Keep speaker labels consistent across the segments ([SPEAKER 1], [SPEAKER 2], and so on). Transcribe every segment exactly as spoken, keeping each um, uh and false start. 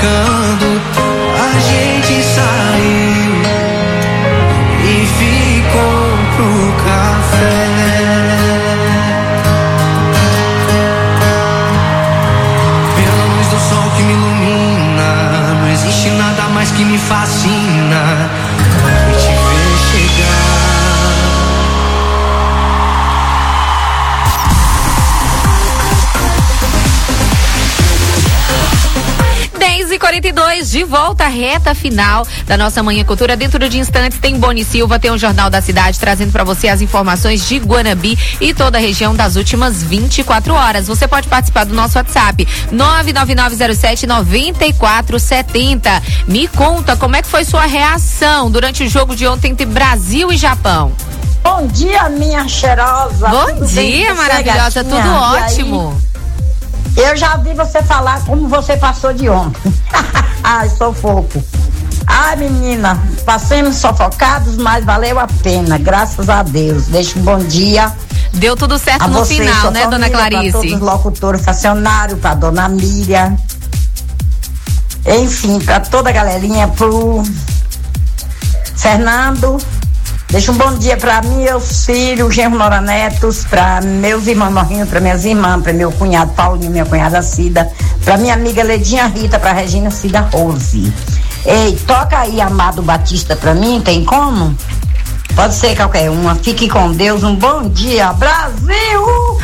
[SPEAKER 1] ficando, a gente saiu e ficou pro café. Pela luz do sol que me ilumina, não existe nada mais que me fascina e te ver chegar.
[SPEAKER 2] dez e quarenta e dois, de volta à reta final da nossa Manhã Cultura. Dentro de instantes tem Boni Silva, tem o Jornal da Cidade trazendo para você as informações de Guanabi e toda a região das últimas vinte e quatro horas. Você pode participar do nosso WhatsApp nove nove nove zero sete nove quatro sete zero. Me conta como é que foi sua reação durante o jogo de ontem entre Brasil e Japão.
[SPEAKER 3] Bom dia, minha cheirosa.
[SPEAKER 2] Bom tudo dia, maravilhosa, tudo ótimo.
[SPEAKER 3] Eu já vi você falar como você passou de ontem. Ai, sufoco. Ai, menina, passamos sofocados, mas valeu a pena, graças a Deus. Deixa um bom dia.
[SPEAKER 2] Deu tudo certo
[SPEAKER 3] a
[SPEAKER 2] no
[SPEAKER 3] você,
[SPEAKER 2] final, né,
[SPEAKER 3] família,
[SPEAKER 2] dona Clarice?
[SPEAKER 3] Para todos os locutores funcionários, para dona Miriam. Enfim, para toda a galerinha, pro Fernando. Deixa um bom dia para meus filhos, genro Nora Netos, para meus irmãos morrinhos, para minhas irmãs, para meu cunhado Paulinho, minha cunhada Cida, para minha amiga Ledinha Rita, para Regina Cida Rose. Ei, toca aí Amado Batista para mim, tem como? Pode ser qualquer uma. Fique com Deus, um bom dia, Brasil!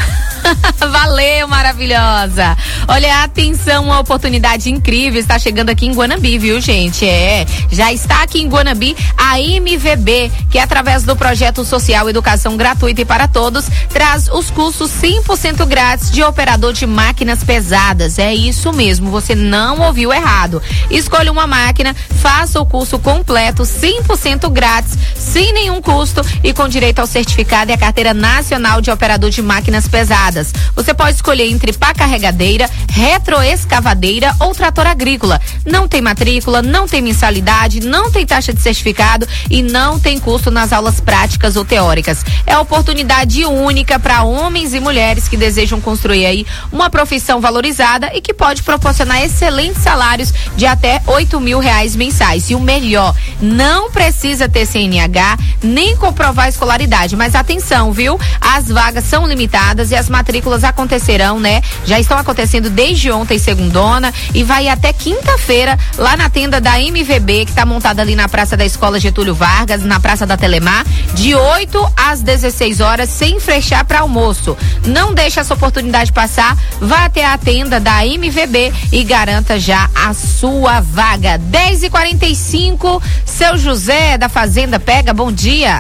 [SPEAKER 2] Valeu, maravilhosa. Olha, atenção, uma oportunidade incrível está chegando aqui em Guanabi, viu, gente? É, já está aqui em Guanabi a M V B, que através do projeto social Educação Gratuita e para Todos, traz os cursos cem por cento grátis de operador de máquinas pesadas. É isso mesmo, você não ouviu errado. Escolha uma máquina, faça o curso completo, cem por cento grátis, sem nenhum custo e com direito ao certificado e a carteira nacional de operador de máquinas pesadas. Você pode escolher entre pá carregadeira, retroescavadeira ou trator agrícola. Não tem matrícula, não tem mensalidade, não tem taxa de certificado e não tem custo nas aulas práticas ou teóricas. É oportunidade única para homens e mulheres que desejam construir aí uma profissão valorizada e que pode proporcionar excelentes salários de até oito mil reais mensais. E o melhor, não precisa ter C N H nem comprovar a escolaridade. Mas atenção, viu? As vagas são limitadas e as matrículas acontecerão, né? Já estão acontecendo desde ontem, segundona, e vai até quinta-feira lá na tenda da M V B, que está montada ali na Praça da Escola Getúlio Vargas, na Praça da Telemar, de oito às dezesseis horas, sem fechar para almoço. Não deixe essa oportunidade passar, vá até a tenda da M V B e garanta já a sua vaga. dez e quarenta e cinco, seu José da Fazenda Pega, bom dia.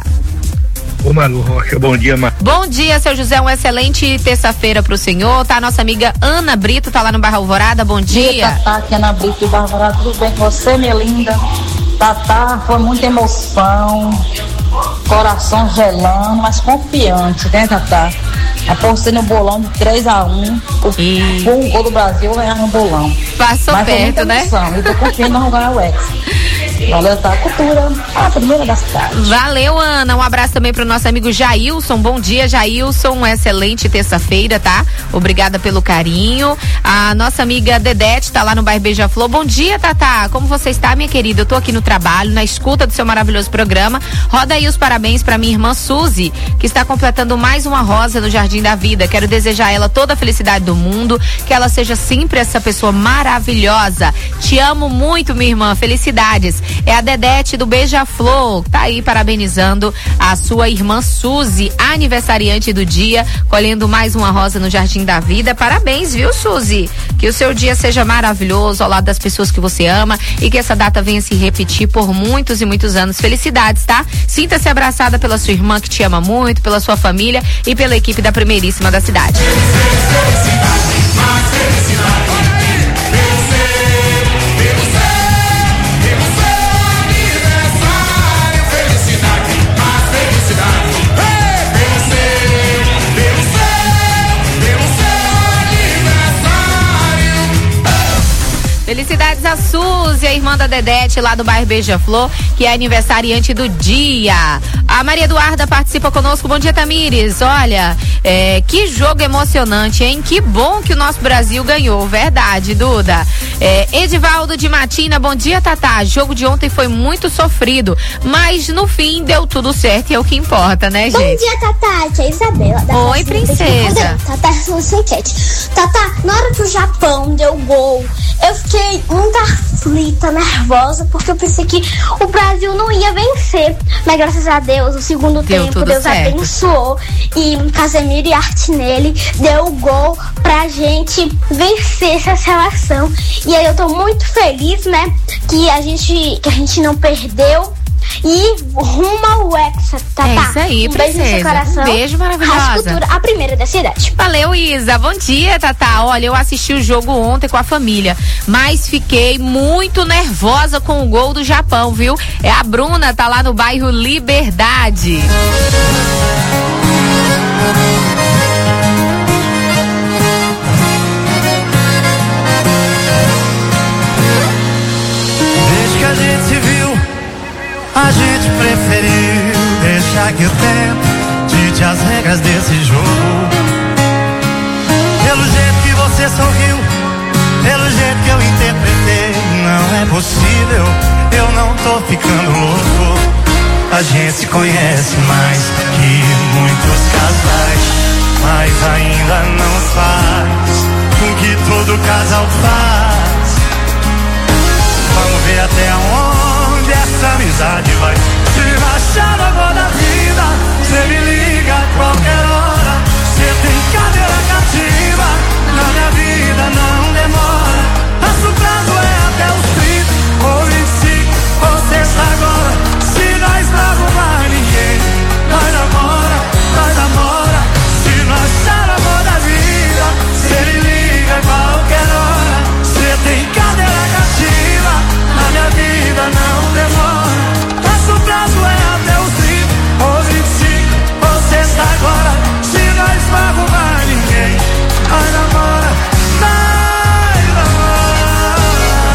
[SPEAKER 4] Ô Malu Rocha, bom dia, Malu.
[SPEAKER 2] Bom dia, seu José, uma excelente terça-feira pro senhor, tá? Nossa amiga Ana Brito tá lá no Barra Alvorada, bom dia.
[SPEAKER 3] Bom dia, Tatá, aqui é Ana Brito do Barra Alvorada, tudo bem com você, minha linda? Tatá, foi muita emoção, coração gelando, mas confiante, né, Tatá? Apostei no bolão de três a um, o, e... o gol do Brasil ganhar no bolão.
[SPEAKER 2] Passou
[SPEAKER 3] mas
[SPEAKER 2] perto, né?
[SPEAKER 3] Emoção, eu tô confiando no ganhar o Hexa. Valeu, tá? Cultura, a primeira da cidade.
[SPEAKER 2] Valeu, Ana. Um abraço também pro nosso amigo Jailson. Bom dia, Jailson. Uma excelente terça-feira, tá? Obrigada pelo carinho. A nossa amiga Dedete tá lá no bairro Beija-Flor. Bom dia, Tatá. Como você está, minha querida? Eu tô aqui no trabalho, na escuta do seu maravilhoso programa. Roda aí os parabéns pra minha irmã Suzy, que está completando mais uma rosa no Jardim da Vida. Quero desejar a ela toda a felicidade do mundo, que ela seja sempre essa pessoa maravilhosa. Te amo muito, minha irmã. Felicidades. É a Dedete do Beija-Flor, tá aí parabenizando a sua irmã Suzy, aniversariante do dia, colhendo mais uma rosa no Jardim da Vida. Parabéns, viu, Suzy? Que o seu dia seja maravilhoso ao lado das pessoas que você ama e que essa data venha se repetir por muitos e muitos anos. Felicidades, tá? Sinta-se abraçada pela sua irmã que te ama muito, pela sua família e pela equipe da Primeiríssima da cidade.
[SPEAKER 5] Felicidade, mais felicidade.
[SPEAKER 2] Felicidades felicidades a Suzy, a irmã da Dedete, lá do bairro Beija-Flor, que é aniversariante do dia. A Maria Eduarda participa conosco. Bom dia, Tamires. Olha, é, que jogo emocionante, hein? Que bom que o nosso Brasil ganhou. Verdade, Duda. É, Edivaldo de Matina, bom dia, Tatá. Jogo de ontem foi muito sofrido, mas no fim deu tudo certo e é o que importa, né, gente?
[SPEAKER 6] Bom dia, Tatá. Aqui é a Isabela. Da
[SPEAKER 2] Oi, princesa.
[SPEAKER 6] Tatá, sua enquete. Tatá, na hora que o Japão deu gol, eu fiquei muito aflita, nervosa, porque eu pensei que o Brasil não ia vencer. Mas graças a Deus, o segundo
[SPEAKER 2] deu
[SPEAKER 6] tempo, Deus certo. abençoou. E Casemiro e Artinelli deu o gol pra gente vencer essa seleção. E aí eu tô muito feliz, né? Que a gente, que a gente não perdeu. E rumo ao Hexa, tá?
[SPEAKER 2] É isso aí,
[SPEAKER 6] um
[SPEAKER 2] princesa.
[SPEAKER 6] Beijo no seu coração.
[SPEAKER 2] Um beijo maravilhosa.
[SPEAKER 6] Rádio Cultura, a primeira da cidade.
[SPEAKER 2] Valeu, Isa. Bom dia, Tatá. Olha, eu assisti o jogo ontem com a família, mas fiquei muito nervosa com o gol do Japão, viu? É a Bruna, tá lá no bairro Liberdade.
[SPEAKER 1] Desde que a gente se viu, a gente preferiu deixar que o tempo dite as regras desse jogo. Pelo jeito que você sorriu, pelo jeito que eu interpretei, não é possível, eu não tô ficando louco. A gente se conhece mais que muitos casais, mas ainda não faz o que todo casal faz. Vamos ver até onde essa amizade vai. Se rachar na mão da vida, cê me liga a qualquer hora. Cê tem cadeira cativa, na minha vida não demora. Nosso prazo é até os trinta ou vinte e cinco, ou sexta agora. Se nós não arrumar ninguém, nós namora, nós namora. Se não achar a mão da vida, cê me liga a qualquer hora. Cê tem cadeira cativa, na minha vida não demora. Nosso prazo é até os trinta ou vinte e cinco, ou sexta agora. Se nós não arrumar ninguém, nós namora, nós namora.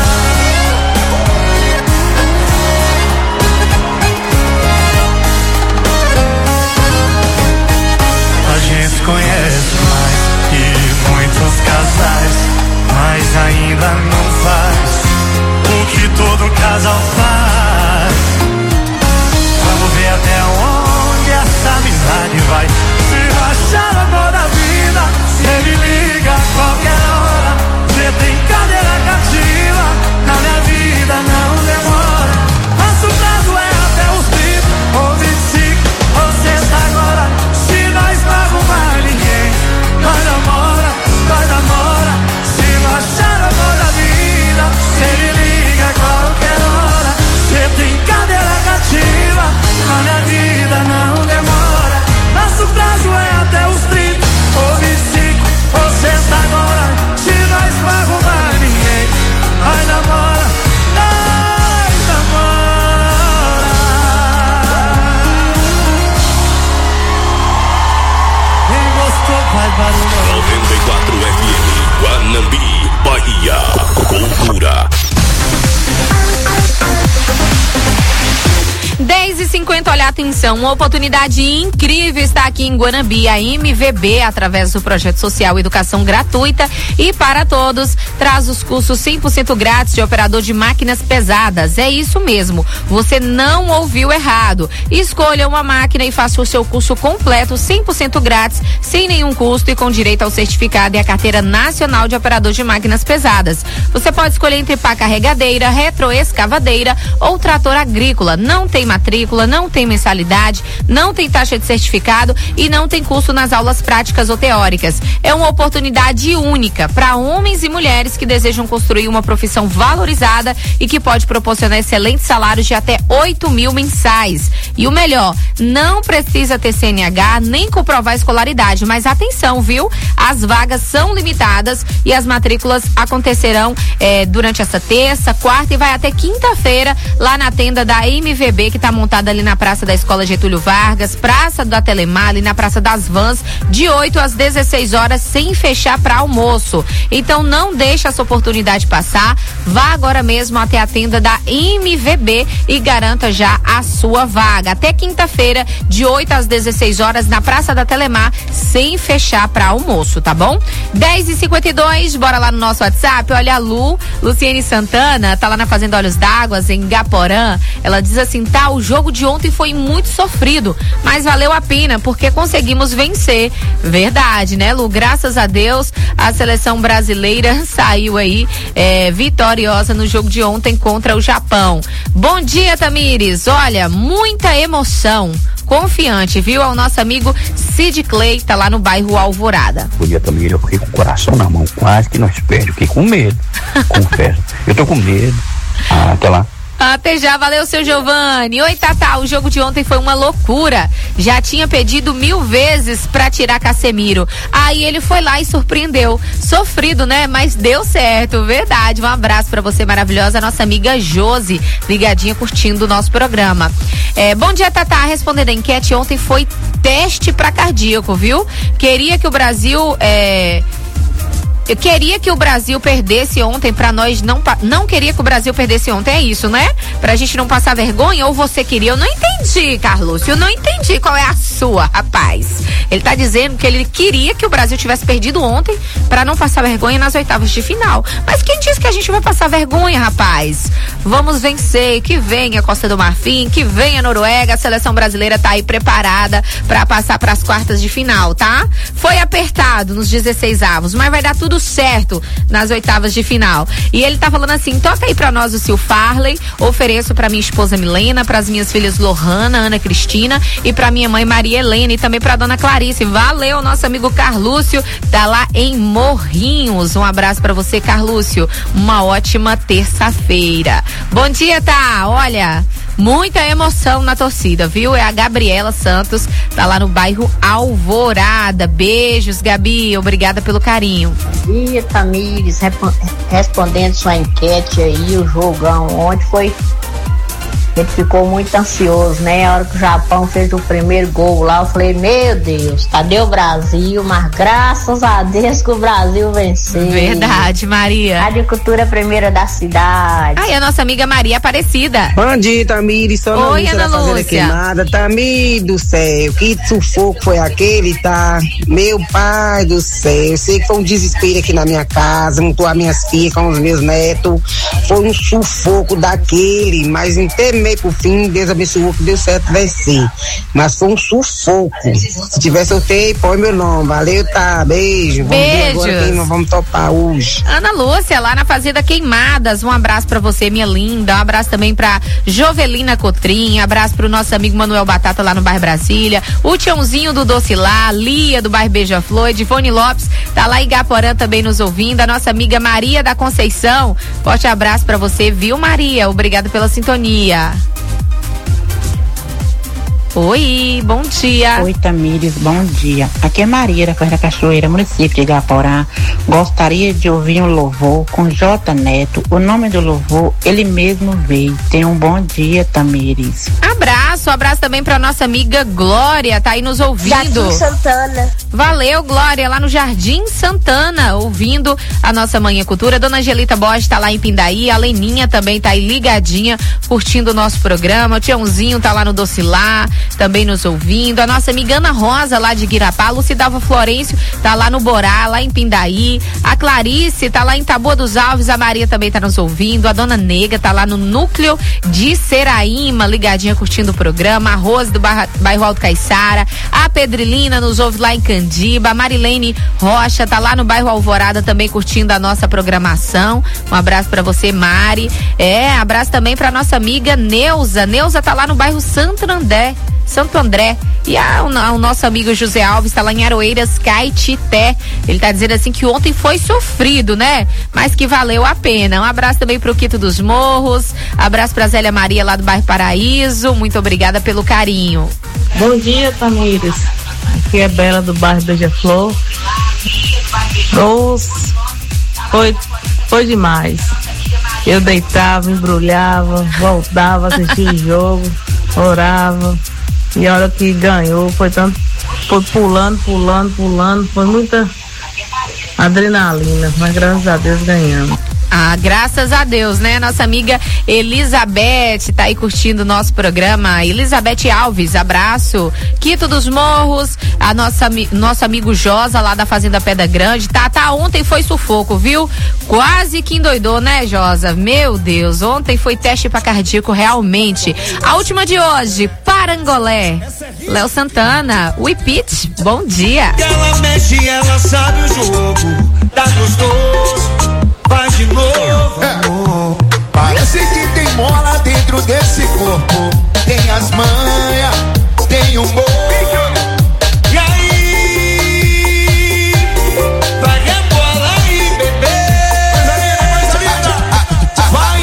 [SPEAKER 1] A gente se conhece mais que muitos casais, mas ainda não faz o que todo casal faz. Vamos ver até onde essa amizade vai. Se rachar a mão da vida, cê me liga a qualquer hora. Cê tem cadeira cativa, na minha vida não demora. Nosso prazo é até os trinta ou vinte e cinco, ou sexta agora. Se nós não arrumar ninguém, nós namora, nós namora. Se não achar a mão da vida, cê me liga a qualquer hora. Cê tem cadeira cativa, na minha vida não demora. Nosso prazo é até os trinta ou vinte e cinco, ou sexta agora. Se nós não arrumar ninguém, nós namora, nós namora. Quem gostou faz barulho.
[SPEAKER 7] noventa e quatro F M, Guanambi, Bahia, Cultura.
[SPEAKER 2] dez e cinquenta, olha, atenção, uma oportunidade incrível está aqui em Guanambi, a M V B, através do projeto social Educação Gratuita e para todos, traz os cursos cem por cento grátis de operador de máquinas pesadas. É isso mesmo, você não ouviu errado. Escolha uma máquina e faça o seu curso completo, cem por cento grátis, sem nenhum custo e com direito ao certificado e a carteira nacional de operador de máquinas pesadas. Você pode escolher entre pá carregadeira, retroescavadeira ou trator agrícola. Não tem matrícula, não tem mensalidade, não tem taxa de certificado e não tem custo nas aulas práticas ou teóricas. É uma oportunidade única para homens e mulheres que desejam construir uma profissão valorizada e que pode proporcionar excelentes salários de até oito mil mensais. E o melhor, não precisa ter C N H nem comprovar escolaridade, mas atenção, viu? As vagas são limitadas e as matrículas acontecerão eh, durante essa terça, quarta e vai até quinta-feira lá na tenda da M V B, que está montada ali na Praça da Escola Getúlio Vargas, Praça da Telemar e na Praça das Vans, de oito às dezesseis horas, sem fechar para almoço. Então não deixe essa oportunidade passar, vá agora mesmo até a tenda da M V B e garanta já a sua vaga. Até quinta-feira, de oito às dezesseis horas, na Praça da Telemar, sem fechar para almoço, tá bom? dez e cinquenta e dois, bora lá no nosso WhatsApp. Olha, a Lu, Luciene Santana, tá lá na Fazenda Olhos d'Água, em Gaporã. Ela diz assim, tá, o jogo de ontem foi muito sofrido, mas valeu a pena, porque conseguimos vencer. Verdade, né, Lu? Graças a Deus, a seleção brasileira saiu aí é, vitoriosa no jogo de ontem contra o Japão. Bom dia, Tamires. Olha, muita emoção. Confiante, viu? Ao nosso amigo Cid Clay, tá lá no bairro Alvorada.
[SPEAKER 8] Bom dia, Tamires. Eu fiquei com o coração na mão, quase que nós perdemos. Fiquei com medo, confesso. Eu tô com medo. Ah, até lá.
[SPEAKER 2] Até já, valeu, seu Giovanni. Oi, Tata, o jogo de ontem foi uma loucura. Já tinha pedido mil vezes pra tirar Casemiro. Aí ele foi lá e surpreendeu. Sofrido, né? Mas deu certo, verdade. Um abraço pra você, maravilhosa, nossa amiga Josi, ligadinha, curtindo o nosso programa. É, bom dia, Tata. Respondendo a enquete, ontem foi teste pra cardíaco, viu? Queria que o Brasil... É... Eu queria que o Brasil perdesse ontem pra nós não... Não queria que o Brasil perdesse ontem, é isso, né? Pra gente não passar vergonha, ou você queria? Eu não entendi, Carlos. Eu não entendi qual é a sua, rapaz. Ele tá dizendo que ele queria que o Brasil tivesse perdido ontem pra não passar vergonha nas oitavas de final. Mas quem disse que a gente vai passar vergonha, rapaz? Vamos vencer, que venha a Costa do Marfim, que venha a Noruega, a seleção brasileira tá aí preparada pra passar pras quartas de final, tá? Foi apertado nos dezesseis avos, mas vai dar tudo certo nas oitavas de final. E ele tá falando assim, toca aí pra nós o Sil Farley, ofereço pra minha esposa Milena, pras minhas filhas Lohana, Ana Cristina e pra minha mãe Maria Helena e também pra dona Clarice. Valeu, nosso amigo Carlúcio, tá lá em Morrinhos. Um abraço pra você, Carlúcio. Uma ótima terça-feira. Bom dia, tá? Olha, muita emoção na torcida, viu? É a Gabriela Santos, tá lá no bairro Alvorada. Beijos, Gabi, obrigada pelo carinho.
[SPEAKER 9] Bom dia, Tamires, respondendo sua enquete aí, o jogão ontem foi... Ele ficou muito ansioso, né? A hora que o Japão fez o primeiro gol lá, eu falei, meu Deus, cadê o Brasil? Mas graças a Deus que o Brasil venceu.
[SPEAKER 2] Verdade, Maria.
[SPEAKER 9] Agricultura primeira da cidade.
[SPEAKER 2] Ai, a nossa amiga Maria Aparecida.
[SPEAKER 10] Bom dia, Tamires. Só
[SPEAKER 2] Oi, Ana Lúcia.
[SPEAKER 10] Queimada. Tamires do céu, que sufoco foi aquele, tá? Meu pai do céu, eu sei que foi um desespero aqui na minha casa, juntou as minhas filhas com os meus netos. Foi um sufoco daquele, mas em termos pro fim, Deus abençoou que deu certo vencer. Mas foi um sufoco. Se tiver sorteio, põe meu nome. Valeu, tá? Beijo. Vamos ver agora quem nós vamos topar hoje.
[SPEAKER 2] Ana Lúcia, lá na Fazenda Queimadas. Um abraço pra você, minha linda. Um abraço também pra Jovelina Cotrim. Um abraço pro nosso amigo Manuel Batata lá no bairro Brasília. O Tiãozinho do Doce lá, Lia do bairro Beija-Flor, Divone Lopes tá lá em Gaporã também nos ouvindo. A nossa amiga Maria da Conceição. Forte abraço pra você, viu, Maria? Obrigada pela sintonia. Oi, bom dia.
[SPEAKER 11] Oi, Tamires, bom dia. Aqui é Maria da Ferra Cachoeira, município de Igaporá. Gostaria de ouvir um louvor com J Neto. O nome do louvor, ele mesmo veio. Tenha um bom dia, Tamires.
[SPEAKER 2] Abraço, abraço também pra nossa amiga Glória, tá aí nos ouvindo.
[SPEAKER 6] Jardim Santana.
[SPEAKER 2] Valeu, Glória, lá no Jardim Santana, ouvindo a nossa Manhã Cultura. Dona Angelita Bosch tá lá em Pindaí, a Leninha também tá aí ligadinha, curtindo o nosso programa. O Tiãozinho tá lá no Docilá, também nos ouvindo. A nossa amiga Ana Rosa, lá de Guirapá. Lucidalva Florencio tá lá no Borá, lá em Pindaí. A Clarice tá lá em Taboa dos Alves. A Maria também tá nos ouvindo. A Dona Nega tá lá no núcleo de Seraíma, ligadinha, curtindo o programa. A Rose do bairro, bairro Alto Caiçara. A Pedrilina nos ouve lá em Candiba. A Marilene Rocha tá lá no bairro Alvorada também curtindo a nossa programação. Um abraço pra você, Mari. É, abraço também pra nossa amiga Neuza. Neuza tá lá no bairro Santo André. Santo André. E a, o, o nosso amigo José Alves está lá em Aroeiras, Caetité. Ele tá dizendo assim que ontem foi sofrido, né? Mas que valeu a pena. Um abraço também pro Quito dos Morros. Abraço pra Zélia Maria lá do bairro Paraíso. Muito obrigada pelo carinho.
[SPEAKER 12] Bom dia, Tamires. Aqui é Bela do bairro Beija-Flor. Nossa, foi, foi demais. Eu deitava, embrulhava, voltava, assistia o jogo. orava. E a hora que ganhou, foi tanto, foi pulando, pulando, pulando, foi muita adrenalina, mas graças a Deus ganhamos.
[SPEAKER 2] Ah, graças a Deus, né? Nossa amiga Elizabeth tá aí curtindo o nosso programa. Elizabeth Alves, abraço. Quito dos Morros, a nossa, nosso amigo Josa lá da Fazenda Pedra Grande. Tá, tá, ontem foi sufoco, viu? Quase que endoidou, né, Josa? Meu Deus, ontem foi teste pra cardíaco, realmente. A última de hoje, Parangolé. Léo Santana, o Ipit, bom dia.
[SPEAKER 5] Ela mexe, ela sabe o jogo, tá gostoso. Faz de novo.
[SPEAKER 13] É. Parece que tem mola dentro desse corpo. Tem as manhas, tem o humor.
[SPEAKER 5] E aí? Vai rebola aí, bebê.
[SPEAKER 13] Coisa linda, coisa linda. Vai.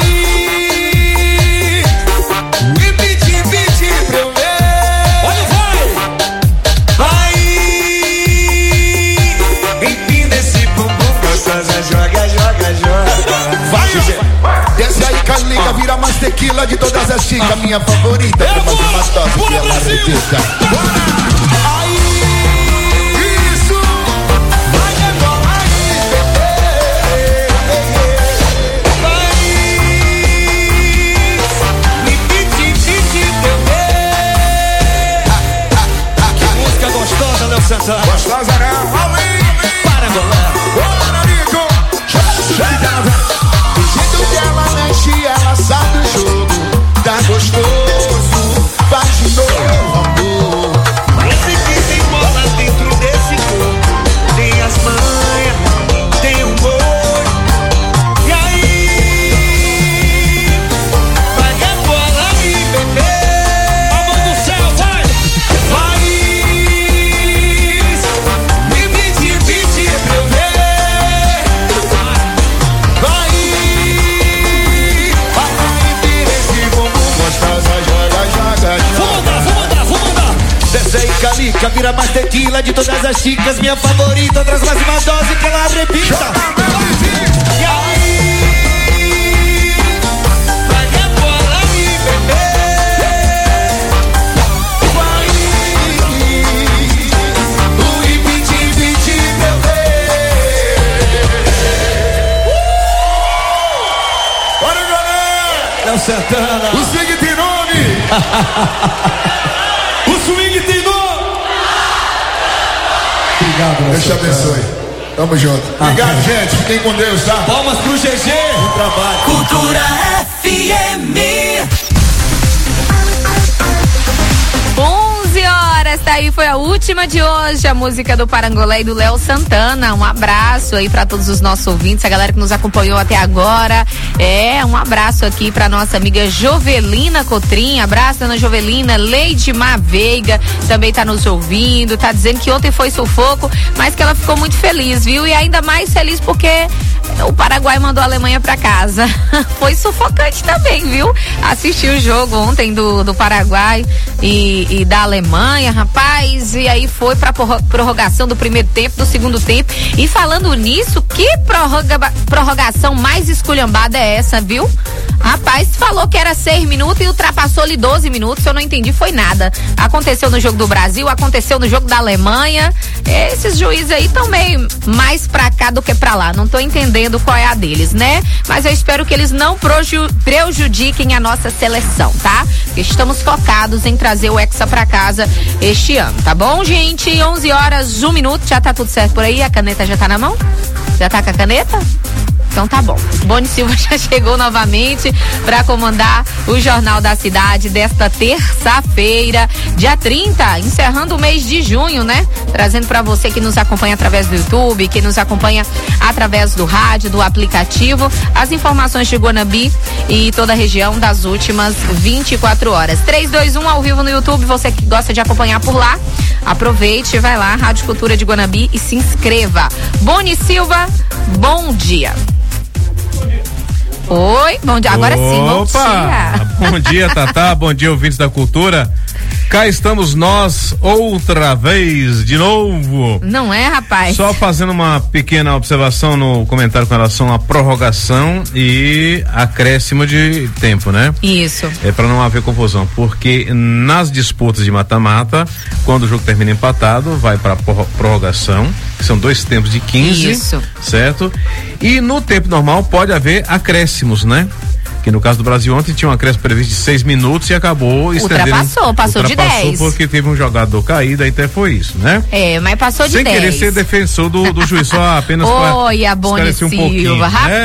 [SPEAKER 5] E pedir, pedir pra eu ver. Olha, vai. Vai. Empina esse bumbum gostosa, joga, joga, joga.
[SPEAKER 13] Vai, desce aí, Calica, vira mais tequila de todas as chicas. Minha favorita, pra mais uma tosse que ela acredita. Aí, isso. Vai, rebola aí, bebê.
[SPEAKER 5] Vai. Me pedir, pedir pra eu ver. Que música gostosa, Léo Santana.
[SPEAKER 13] Gostosa, né?
[SPEAKER 5] Para, Golé.
[SPEAKER 13] Do jeito que ela mexe, ela sabe o jogo. Tá gostoso, faz de novo, amor.
[SPEAKER 5] Esse que tem bola dentro desse corpo. Tem as manhas, tem um boi. E aí? Vai a bola aí, bebê. A mão do céu, vai. Vai. Me pedir, pedir pra eu ver.
[SPEAKER 13] Vai, vai, vira esse bumbum gostosa, joga, joga, joga.
[SPEAKER 5] Vou mandar, vou mandar, vou mandar.
[SPEAKER 13] Desce aí, Calica, vira mais tequila de todas as chicas. Minha favorita, traz mais uma dose que ela arrebita.
[SPEAKER 5] E aí? Vai a bola aí, bebê.
[SPEAKER 13] Vai, o ipiti, piti, bebê. Bora, galera!
[SPEAKER 5] Léo Santana.
[SPEAKER 13] O swing tem nome!
[SPEAKER 5] O swing tem nome.
[SPEAKER 13] Obrigado, Deus te abençoe. Tamo junto. Obrigado, gente. Fiquem com Deus, tá?
[SPEAKER 5] Palmas pro G G.
[SPEAKER 13] Bom trabalho.
[SPEAKER 5] Cultura F M.
[SPEAKER 2] onze horas, tá aí, foi a última de hoje, a música do Parangolé e do Léo Santana. Um abraço aí pra todos os nossos ouvintes, a galera que nos acompanhou até agora. É, um abraço aqui pra nossa amiga Jovelina Cotrim. Abraço, dona Jovelina. Leide Maveiga também tá nos ouvindo, tá dizendo que ontem foi sufoco, mas que ela ficou muito feliz, viu? E ainda mais feliz porque o Paraguai mandou a Alemanha pra casa. Foi sufocante também, viu? Assisti o jogo ontem do, do Paraguai e, e da Alemanha, rapaz, e aí foi pra prorrogação do primeiro tempo, do segundo tempo. E falando nisso, que prorroga, prorrogação mais esculhambada é essa, viu? Rapaz, falou que era seis minutos e ultrapassou-lhe doze minutos, eu não entendi, foi nada. Aconteceu no jogo do Brasil, aconteceu no jogo da Alemanha. Esses juízes aí estão meio mais pra cá do que pra lá, não tô entendendo qual é a deles, né? Mas eu espero que eles não prejudiquem a nossa seleção, tá? Porque estamos focados em trazer o Hexa pra casa este ano, tá bom, gente? onze horas, um minuto, já tá tudo certo por aí? A caneta já tá na mão? Já tá com a caneta? Então tá bom. Boni Silva já chegou novamente para comandar o Jornal da Cidade desta terça-feira, dia trinta, encerrando o mês de junho, né? Trazendo para você que nos acompanha através do YouTube, que nos acompanha através do rádio, do aplicativo, as informações de Guanabi e toda a região das últimas vinte e quatro horas. três dois um ao vivo no YouTube, você que gosta de acompanhar por lá, aproveite, vai lá, Rádio Cultura de Guanabi e se inscreva. Boni Silva, bom dia. Oi, bom dia, agora
[SPEAKER 14] Opa,
[SPEAKER 2] sim, bom dia.
[SPEAKER 14] Bom dia, Tatá, bom dia, ouvintes da Cultura. Cá estamos nós outra vez, de novo.
[SPEAKER 2] Não é, rapaz?
[SPEAKER 14] Só fazendo uma pequena observação no comentário com relação à prorrogação e acréscimo de tempo, né?
[SPEAKER 2] Isso.
[SPEAKER 14] É para não haver confusão, porque nas disputas de mata-mata, quando o jogo termina empatado, vai para prorrogação, que são dois tempos de quinze.
[SPEAKER 2] Isso.
[SPEAKER 14] Certo? E no tempo normal pode haver acréscimos, né? Que no caso do Brasil ontem tinha um acréscimo previsto de seis minutos e acabou estendendo.
[SPEAKER 2] Ultrapassou, passou de dez.
[SPEAKER 14] Porque teve um jogador caído, aí até foi isso, né?
[SPEAKER 2] É, mas passou de
[SPEAKER 14] Sem
[SPEAKER 2] dez.
[SPEAKER 14] querer ser defensor do, do juiz, só apenas para
[SPEAKER 2] Oi, a Boni
[SPEAKER 14] esclarecer um
[SPEAKER 2] Silva,
[SPEAKER 14] pouquinho.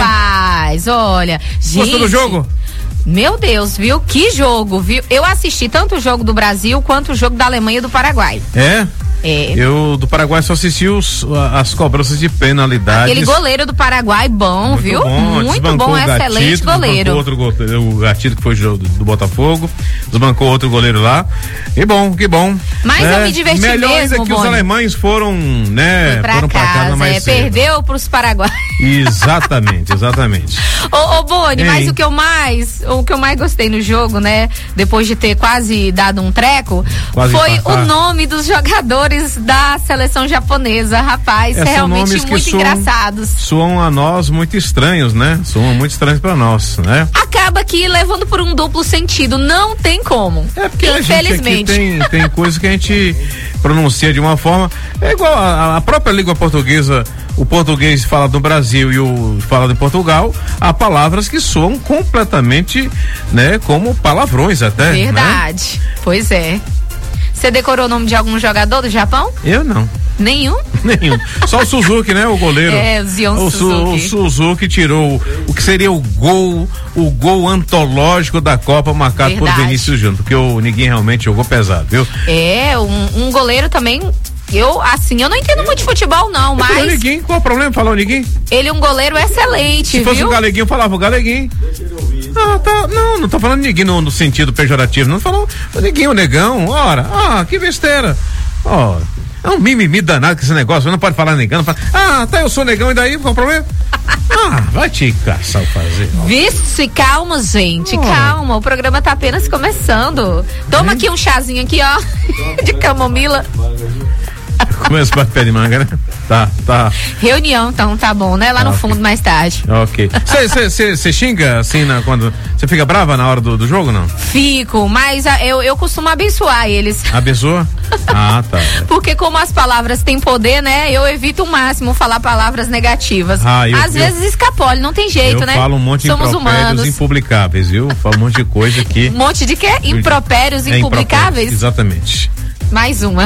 [SPEAKER 2] rapaz, né? Olha.
[SPEAKER 14] Gostou
[SPEAKER 2] gente,
[SPEAKER 14] do jogo?
[SPEAKER 2] Meu Deus, viu? Que jogo, viu? Eu assisti tanto o jogo do Brasil quanto o jogo da Alemanha e do Paraguai.
[SPEAKER 14] É?
[SPEAKER 2] É.
[SPEAKER 14] Eu do Paraguai só assisti os, as cobranças de penalidades.
[SPEAKER 2] Aquele goleiro do Paraguai bom,
[SPEAKER 14] Muito
[SPEAKER 2] viu?
[SPEAKER 14] bom,
[SPEAKER 2] Muito bom, excelente
[SPEAKER 14] Gatito,
[SPEAKER 2] goleiro.
[SPEAKER 14] Outro goleiro, o Gatito que foi do, do Botafogo, desbancou outro goleiro lá. Que bom, que bom.
[SPEAKER 2] Mas
[SPEAKER 14] é,
[SPEAKER 2] eu me diverti
[SPEAKER 14] melhor
[SPEAKER 2] mesmo,
[SPEAKER 14] ainda que
[SPEAKER 2] Boni.
[SPEAKER 14] Os alemães foram, né?
[SPEAKER 2] Foi pra
[SPEAKER 14] foram pra
[SPEAKER 2] casa,
[SPEAKER 14] casa mais
[SPEAKER 2] é,
[SPEAKER 14] cedo.
[SPEAKER 2] perdeu pros Paraguai.
[SPEAKER 14] Exatamente, exatamente.
[SPEAKER 2] Ô, ô Boni,
[SPEAKER 14] Ei.
[SPEAKER 2] mas o que eu mais, o que eu mais gostei no jogo, né? Depois de ter quase dado um treco,
[SPEAKER 14] Quase
[SPEAKER 2] foi
[SPEAKER 14] empatar.
[SPEAKER 2] o nome dos jogadores da seleção japonesa, rapaz,
[SPEAKER 14] É, são
[SPEAKER 2] realmente
[SPEAKER 14] nomes que
[SPEAKER 2] muito
[SPEAKER 14] soam-
[SPEAKER 2] engraçados.
[SPEAKER 14] Soam a nós muito estranhos, né? Soam muito estranhos pra nós, né?
[SPEAKER 2] Acaba que levando por um duplo sentido, não tem como.
[SPEAKER 14] É porque a gente aqui
[SPEAKER 2] infelizmente.
[SPEAKER 14] tem, tem coisas que a gente pronuncia de uma forma. É igual a, a própria língua portuguesa, o português fala do Brasil e o fala de Portugal, há palavras que soam completamente, né, como palavrões até. Né?
[SPEAKER 2] Verdade. Pois é. Você decorou o nome de algum jogador do Japão?
[SPEAKER 14] Eu não.
[SPEAKER 2] Nenhum?
[SPEAKER 14] Nenhum. Só o Suzuki, né? O goleiro.
[SPEAKER 2] É, o Zion
[SPEAKER 14] o Su-
[SPEAKER 2] Suzuki.
[SPEAKER 14] O Suzuki tirou o, o que seria o gol, o gol antológico da Copa marcado
[SPEAKER 2] Verdade.
[SPEAKER 14] por Vinícius Júnior, porque o ninguém realmente jogou pesado, viu?
[SPEAKER 2] É, um, um goleiro também. Eu, assim, eu não entendo muito de futebol, não,
[SPEAKER 14] O
[SPEAKER 2] mas
[SPEAKER 14] Neguinho, qual o problema falar o Neguinho?
[SPEAKER 2] ele é um goleiro excelente,
[SPEAKER 14] Se fosse
[SPEAKER 2] viu?
[SPEAKER 14] o Galeguinho, eu falava o Galeguinho. Ah, tá, não, não tô falando Neguinho no, no sentido pejorativo, não falou o Neguinho, o Negão, ora, ah, que besteira. Ora, é um mimimi danado com esse negócio, não pode falar negão, não fala, ah, tá, eu sou negão e daí, qual o problema? Ah, vai te caçar o fazer.
[SPEAKER 2] Vixe, calma, gente,
[SPEAKER 14] Oh.
[SPEAKER 2] calma, o programa tá apenas começando. Toma aqui um chazinho aqui, ó, de camomila.
[SPEAKER 14] Começa para pé de manga, né? Tá, tá.
[SPEAKER 2] Reunião, então, tá bom, né? Lá
[SPEAKER 14] Ah,
[SPEAKER 2] no
[SPEAKER 14] ok.
[SPEAKER 2] fundo, mais tarde.
[SPEAKER 14] Ok. Você xinga assim na, quando. Você fica brava na hora do, do jogo, não?
[SPEAKER 2] Fico, mas ah, eu, eu costumo abençoar eles.
[SPEAKER 14] Abençoa? Ah, tá.
[SPEAKER 2] Porque como as palavras têm poder, né? Eu evito o máximo falar palavras negativas.
[SPEAKER 14] Ah, eu-
[SPEAKER 2] Às
[SPEAKER 14] eu-
[SPEAKER 2] vezes escapole, não tem jeito,
[SPEAKER 14] Eu
[SPEAKER 2] né?
[SPEAKER 14] falo um monte de
[SPEAKER 2] Somos
[SPEAKER 14] impropérios
[SPEAKER 2] humanos.
[SPEAKER 14] impublicáveis, viu? Falo um monte de coisa aqui.
[SPEAKER 2] Um monte de quê? Impropérios
[SPEAKER 14] É,
[SPEAKER 2] impublicáveis?
[SPEAKER 14] Exatamente.
[SPEAKER 2] Mais uma.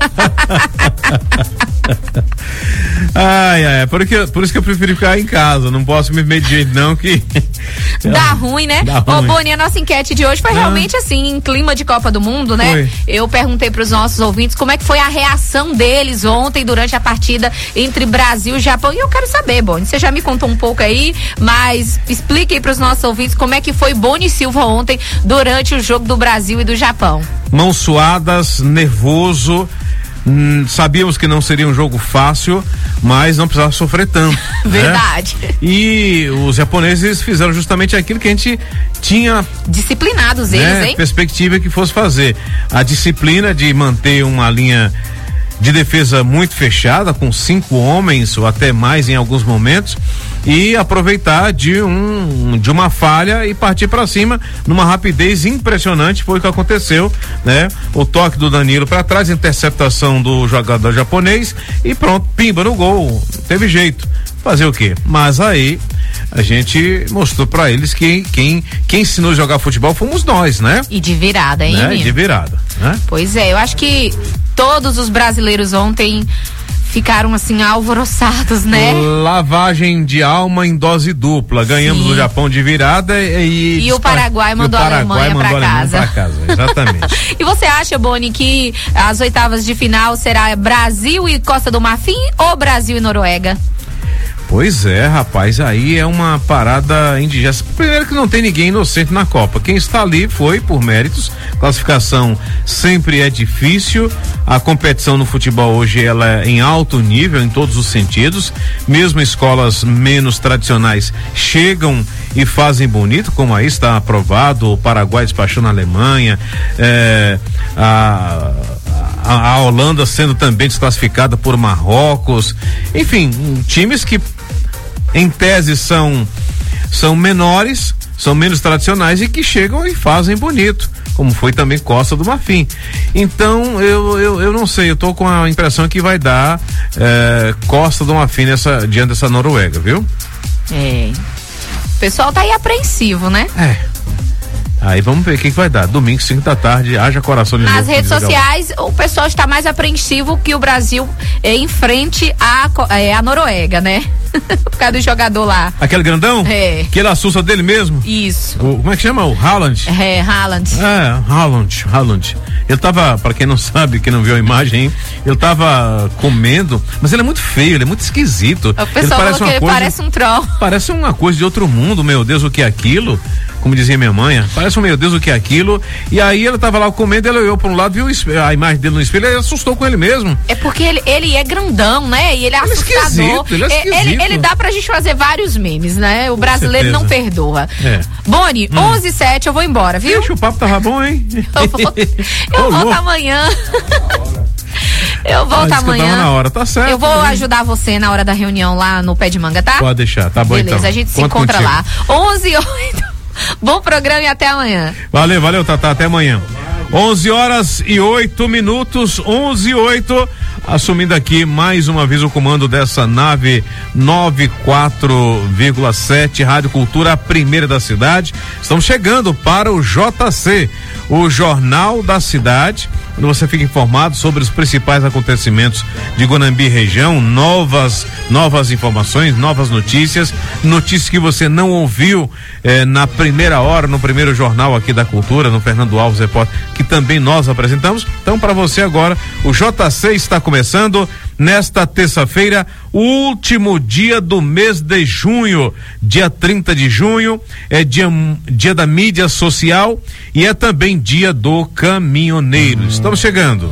[SPEAKER 14] Ai, ai, por, que, por isso que eu prefiro ficar em casa. Não posso me meter de jeito, não, que.
[SPEAKER 2] Dá ruim, né?
[SPEAKER 14] Dá
[SPEAKER 2] Ô,
[SPEAKER 14] ruim.
[SPEAKER 2] Boni, a nossa enquete de hoje foi
[SPEAKER 14] Não.
[SPEAKER 2] realmente assim, em clima de Copa do Mundo, né?
[SPEAKER 14] Foi.
[SPEAKER 2] Eu perguntei pros nossos ouvintes como é que foi a reação deles ontem durante a partida entre Brasil e Japão. E eu quero saber, Boni, você já me contou um pouco aí, mas explique aí pros nossos ouvintes como é que foi Boni Silva ontem durante o jogo do Brasil e do Japão.
[SPEAKER 14] Mãos suadas, nervoso. Hum, sabíamos que não seria um jogo fácil, mas não precisava sofrer tanto. né?
[SPEAKER 2] Verdade.
[SPEAKER 14] E os japoneses fizeram justamente aquilo que a gente tinha
[SPEAKER 2] Disciplinados eles,
[SPEAKER 14] né,
[SPEAKER 2] hein?
[SPEAKER 14] perspectiva que fosse fazer. A disciplina de manter uma linha de defesa muito fechada, com cinco homens ou até mais em alguns momentos, e aproveitar de um de uma falha e partir para cima numa rapidez impressionante. Foi o que aconteceu, né? O toque do Danilo para trás, interceptação do jogador japonês e pronto, pimba no gol. Teve jeito. Fazer o quê? Mas aí a gente mostrou para eles que quem quem ensinou a jogar futebol fomos nós, né?
[SPEAKER 2] E de virada, hein,
[SPEAKER 14] né?
[SPEAKER 2] menino?
[SPEAKER 14] De virada, né?
[SPEAKER 2] Pois é, eu acho que todos os brasileiros ontem ficaram assim alvoroçados, né?
[SPEAKER 14] Lavagem de alma em dose dupla. Ganhamos
[SPEAKER 2] Sim.
[SPEAKER 14] o Japão de virada e.
[SPEAKER 2] E o Paraguai mandou
[SPEAKER 14] e o
[SPEAKER 2] a Alemanha
[SPEAKER 14] mandou
[SPEAKER 2] pra
[SPEAKER 14] a Alemanha
[SPEAKER 2] casa.
[SPEAKER 14] pra casa. Exatamente.
[SPEAKER 2] E você acha, Boni, que as oitavas de final será Brasil e Costa do Marfim ou Brasil e Noruega?
[SPEAKER 14] Pois é, rapaz, aí é uma parada indigesta. Primeiro que não tem ninguém inocente na Copa. Quem está ali foi por méritos. Classificação sempre é difícil. A competição no futebol hoje ela é em alto nível em todos os sentidos. Mesmo escolas menos tradicionais chegam e fazem bonito, como aí está aprovado, o Paraguai despachando a Alemanha, é, a, a, a Holanda sendo também desclassificada por Marrocos, enfim, times que em tese são são menores, são menos tradicionais e que chegam e fazem bonito, como foi também Costa do Marfim. Então eu, eu, eu não sei, eu tô com a impressão que vai dar é, Costa do Marfim nessa, diante dessa Noruega, viu?
[SPEAKER 2] É. O pessoal tá aí apreensivo, né?
[SPEAKER 14] É. Aí vamos ver o que, que vai dar. Domingo, cinco da tarde, haja coração de
[SPEAKER 2] Nas
[SPEAKER 14] novo,
[SPEAKER 2] redes sociais, o pessoal está mais apreensivo que o Brasil é, enfrente a, é, a Noruega, né? Por causa do jogador lá.
[SPEAKER 14] Aquele grandão?
[SPEAKER 2] É.
[SPEAKER 14] Que ele assusta dele mesmo?
[SPEAKER 2] Isso.
[SPEAKER 14] O, como é que chama? O Haaland?
[SPEAKER 2] É, Haaland.
[SPEAKER 14] É, Haaland, Haaland. Ele tava, pra quem não sabe, quem não viu a imagem, ele tava comendo, mas ele é muito feio, ele é muito esquisito.
[SPEAKER 2] O pessoal
[SPEAKER 14] ele parece
[SPEAKER 2] falou que
[SPEAKER 14] uma
[SPEAKER 2] ele
[SPEAKER 14] coisa,
[SPEAKER 2] parece um troll.
[SPEAKER 14] Parece uma coisa de outro mundo, meu Deus, o que é aquilo? Como dizia minha mãe, parece um meu Deus, o que é aquilo? E aí ele tava lá comendo, ele olhou para um lado, viu a imagem dele no espelho, ele assustou com ele mesmo.
[SPEAKER 2] É porque ele, ele é grandão, né? E ele é
[SPEAKER 14] ele
[SPEAKER 2] assustador.
[SPEAKER 14] É esquisito, ele, é esquisito.
[SPEAKER 2] Ele, ele dá pra gente fazer vários memes, né? O brasileiro não perdoa.
[SPEAKER 14] É.
[SPEAKER 2] Boni, hum. onze e sete, eu vou embora, viu?
[SPEAKER 14] Deixa, o papo tava bom, hein?
[SPEAKER 2] Eu, vou, eu volto amanhã. Eu volto ah, amanhã.
[SPEAKER 14] Na hora, tá certo.
[SPEAKER 2] Eu vou também ajudar você na hora da reunião lá no Pé de Manga, tá?
[SPEAKER 14] Pode deixar, tá bom.
[SPEAKER 2] Beleza,
[SPEAKER 14] então.
[SPEAKER 2] a gente se
[SPEAKER 14] Conto
[SPEAKER 2] encontra
[SPEAKER 14] contigo.
[SPEAKER 2] lá. onze e oito. Bom programa e até amanhã.
[SPEAKER 14] Valeu, valeu, Tatá, até amanhã. onze horas e oito minutos, onze e oito, assumindo aqui mais uma vez o comando dessa nave noventa e quatro vírgula sete Rádio Cultura, a primeira da cidade. Estamos chegando para o J C, o Jornal da Cidade, onde você fica informado sobre os principais acontecimentos de Guanambi e região, novas, novas informações, novas notícias, notícias que você não ouviu eh, na primeira hora, no primeiro jornal aqui da Cultura, no Fernando Alves Repórter, que também nós apresentamos. Então, para você agora, o J C está começando nesta terça-feira, o último dia do mês de junho, dia trinta de junho, é dia, dia da mídia social e é também dia do caminhoneiro. Estamos chegando.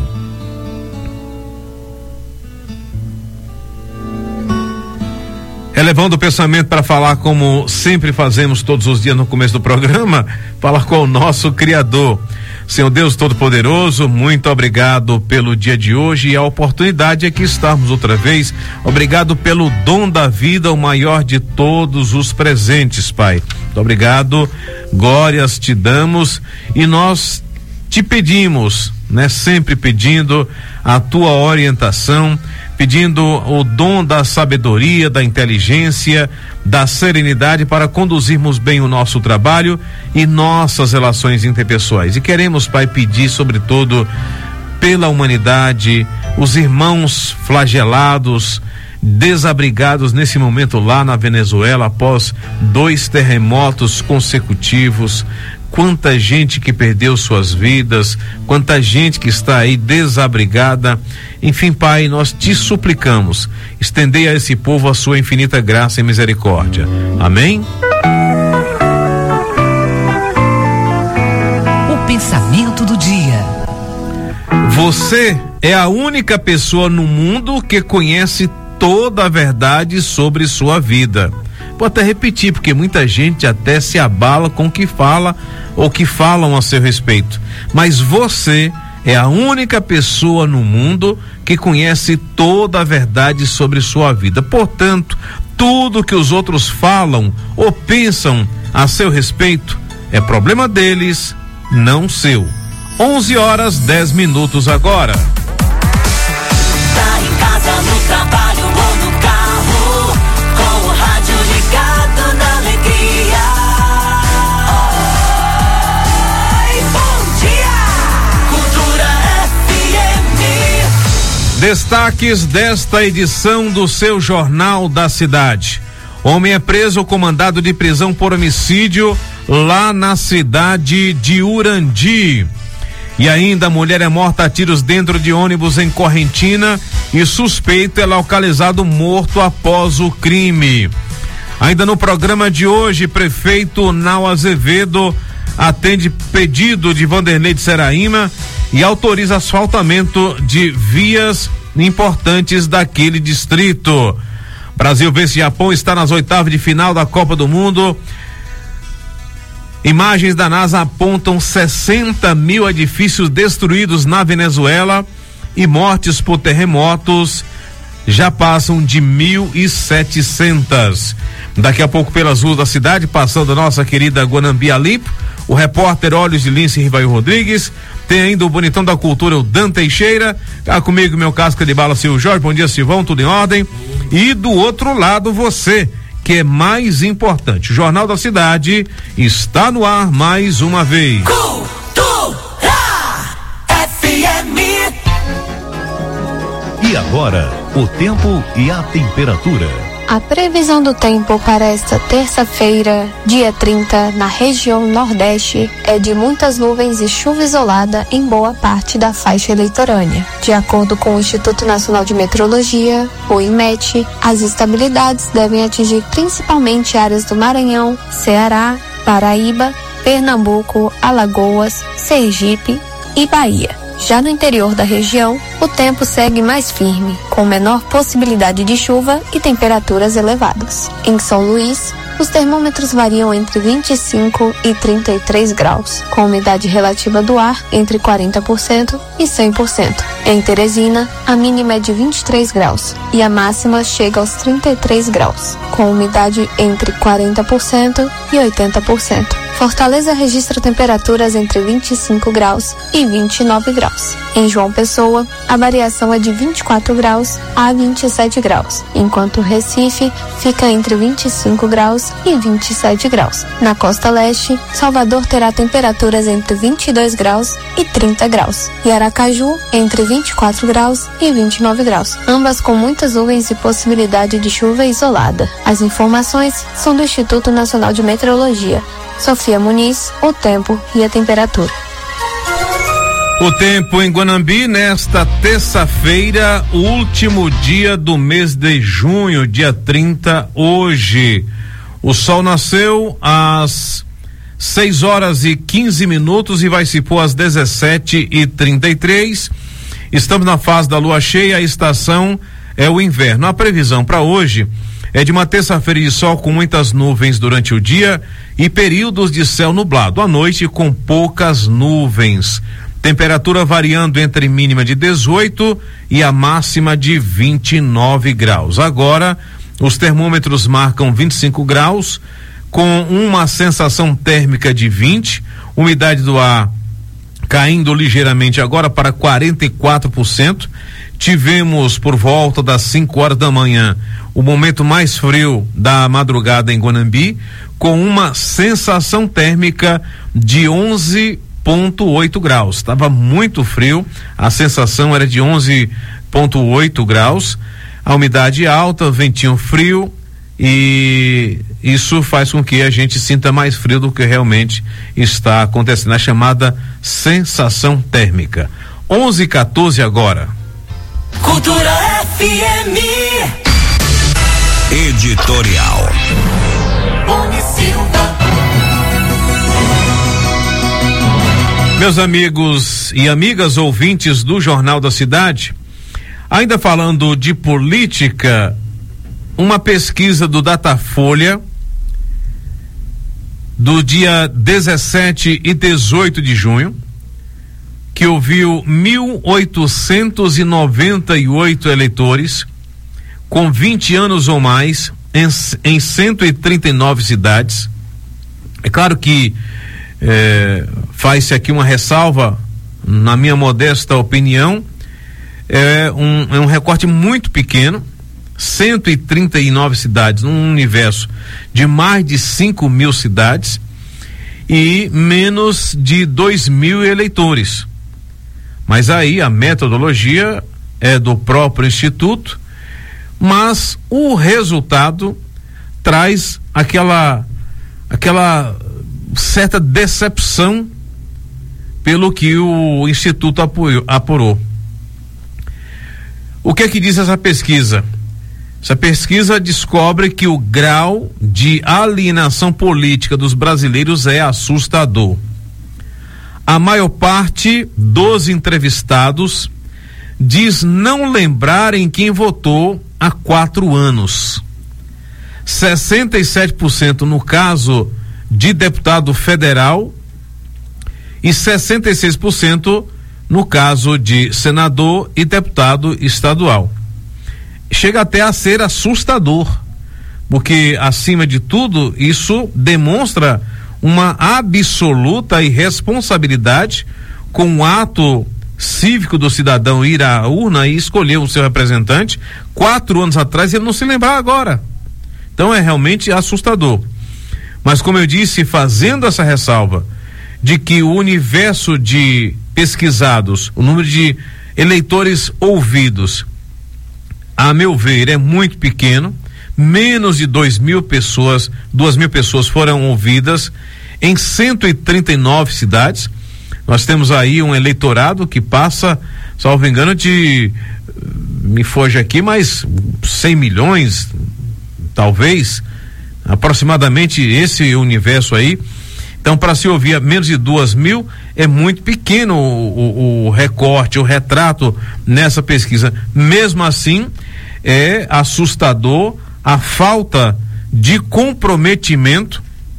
[SPEAKER 14] Elevando o pensamento para falar como sempre fazemos todos os dias no começo do programa, falar com o nosso Criador. Senhor Deus Todo-Poderoso, muito obrigado pelo dia de hoje e a oportunidade aqui estarmos outra vez. Obrigado pelo dom da vida, o maior de todos os presentes, Pai. Muito obrigado, glórias te damos e nós te pedimos, né? Sempre pedindo a tua orientação, pedindo o dom da sabedoria, da inteligência, da serenidade para conduzirmos bem o nosso trabalho e nossas relações interpessoais. E queremos, Pai, pedir sobretudo pela humanidade, os irmãos flagelados, desabrigados nesse momento lá na Venezuela após dois terremotos consecutivos. Quanta gente que perdeu suas vidas, quanta gente que está aí desabrigada. Enfim, Pai, nós te suplicamos, estendei a esse povo a sua infinita graça e misericórdia. Amém?
[SPEAKER 15] O pensamento do dia.
[SPEAKER 14] Você é a única pessoa no mundo que conhece toda a verdade sobre sua vida. Vou até repetir, porque muita gente até se abala com o que fala ou que falam a seu respeito. Mas você é a única pessoa no mundo que conhece toda a verdade sobre sua vida. Portanto, tudo que os outros falam ou pensam a seu respeito é problema deles, não seu. onze horas, dez minutos agora.
[SPEAKER 5] Tá em casa, no trabalho ou no carro, com o rádio ligado na alegria. Oi, bom dia, Cultura F M.
[SPEAKER 14] Destaques desta edição do seu Jornal da Cidade. Homem é preso com mandado de prisão por homicídio lá na cidade de Urandi. E ainda a mulher é morta a tiros dentro de ônibus em Correntina e suspeito é localizado morto após o crime. Ainda no programa de hoje, prefeito Nau Azevedo atende pedido de Vanderlei de Seraíma e autoriza asfaltamento de vias importantes daquele distrito. Brasil vence Japão, está nas oitavas de final da Copa do Mundo. Imagens da NASA apontam sessenta mil edifícios destruídos na Venezuela e mortes por terremotos já passam de mil e setecentas. Daqui a pouco, pelas ruas da cidade, passando a nossa querida Guanambi a limpo, o repórter Olhos de Lince Rivail Rodrigues, tem ainda o bonitão da cultura, o Dan Teixeira, cá comigo, meu casca de bala, Silvio Jorge. Bom dia, Silvão, tudo em ordem? E do outro lado, você, que é mais importante. O Jornal da Cidade está no ar mais uma vez.
[SPEAKER 5] Cultura F M.
[SPEAKER 16] E agora, o tempo e a temperatura.
[SPEAKER 17] A previsão do tempo para esta terça-feira, dia trinta, na região Nordeste, é de muitas nuvens e chuva isolada em boa parte da faixa litorânea. De acordo com o Instituto Nacional de Meteorologia, o IMET, as instabilidades devem atingir principalmente áreas do Maranhão, Ceará, Paraíba, Pernambuco, Alagoas, Sergipe e Bahia. Já no interior da região, o tempo segue mais firme, com menor possibilidade de chuva e temperaturas elevadas. Em São Luís, os termômetros variam entre vinte e cinco e trinta e três graus, com umidade relativa do ar entre quarenta por cento e cem por cento. Em Teresina, a mínima é de vinte e três graus e a máxima chega aos trinta e três graus, com umidade entre quarenta por cento e oitenta por cento. Fortaleza registra temperaturas entre vinte e cinco graus e vinte e nove graus. Em João Pessoa, a variação é de vinte e quatro graus a vinte e sete graus, enquanto Recife fica entre vinte e cinco graus e vinte e sete graus. Na costa leste, Salvador terá temperaturas entre vinte e dois graus e trinta graus. E Aracaju, entre vinte e quatro graus e vinte e nove graus, ambas com muitas nuvens e possibilidade de chuva isolada. As informações são do Instituto Nacional de Meteorologia. Sofia Muniz, o tempo e a temperatura.
[SPEAKER 14] O tempo em Guanambi nesta terça-feira, último dia do mês de junho, dia trinta, hoje. O sol nasceu às seis horas e quinze minutos e vai se pôr às dezessete e trinta e três. Estamos na fase da lua cheia, a estação é o inverno. A previsão para hoje é de uma terça-feira de sol com muitas nuvens durante o dia e períodos de céu nublado. À noite, com poucas nuvens. Temperatura variando entre mínima de dezoito e a máxima de vinte e nove graus. Agora, os termômetros marcam vinte e cinco graus, com uma sensação térmica de vinte, umidade do ar caindo ligeiramente agora para quarenta e quatro por cento. Tivemos por volta das cinco horas da manhã o momento mais frio da madrugada em Guanambi, com uma sensação térmica de onze vírgula oito graus. Estava muito frio, a sensação era de onze vírgula oito graus, a umidade alta, ventinho frio, e isso faz com que a gente sinta mais frio do que realmente está acontecendo, a chamada sensação térmica. onze e quatorze agora.
[SPEAKER 5] Cultura F M.
[SPEAKER 16] Editorial.
[SPEAKER 5] Boni Silva.
[SPEAKER 14] Meus amigos e amigas ouvintes do Jornal da Cidade, ainda falando de política, uma pesquisa do Datafolha do dia dezessete e dezoito de junho, que ouviu mil oitocentos e noventa e oito eleitores com vinte anos ou mais em, em cento e trinta e nove cidades. É claro que é, faz-se aqui uma ressalva, na minha modesta opinião, é um, é um recorte muito pequeno, cento e trinta e nove cidades num universo de mais de cinco mil cidades e menos de dois mil eleitores. Mas aí a metodologia é do próprio Instituto, mas o resultado traz aquela aquela certa decepção pelo que o Instituto apoiou, apurou. O que é que diz essa pesquisa? Essa pesquisa descobre que o grau de alienação política dos brasileiros é assustador. A maior parte dos entrevistados diz não lembrar em quem votou há quatro anos. sessenta e sete por cento no caso de deputado federal e sessenta e seis por cento no caso de senador e deputado estadual. Chega até a ser assustador, porque acima de tudo isso demonstra uma absoluta irresponsabilidade com o ato cívico do cidadão ir à urna e escolher o seu representante quatro anos atrás e ele não se lembrar agora. Então é realmente assustador. Mas como eu disse, fazendo essa ressalva de que o universo de pesquisados, o número de eleitores ouvidos, a meu ver, é muito pequeno. Menos de dois mil pessoas, duas mil pessoas foram ouvidas em cento e trinta e nove cidades. Nós temos aí um eleitorado que passa, salvo engano, de, me foge aqui, mas cem milhões, talvez, aproximadamente esse universo aí. Então, para se ouvir menos de duas mil, é muito pequeno o, o, o recorte, o retrato nessa pesquisa. Mesmo assim, é assustador a falta de comprometimento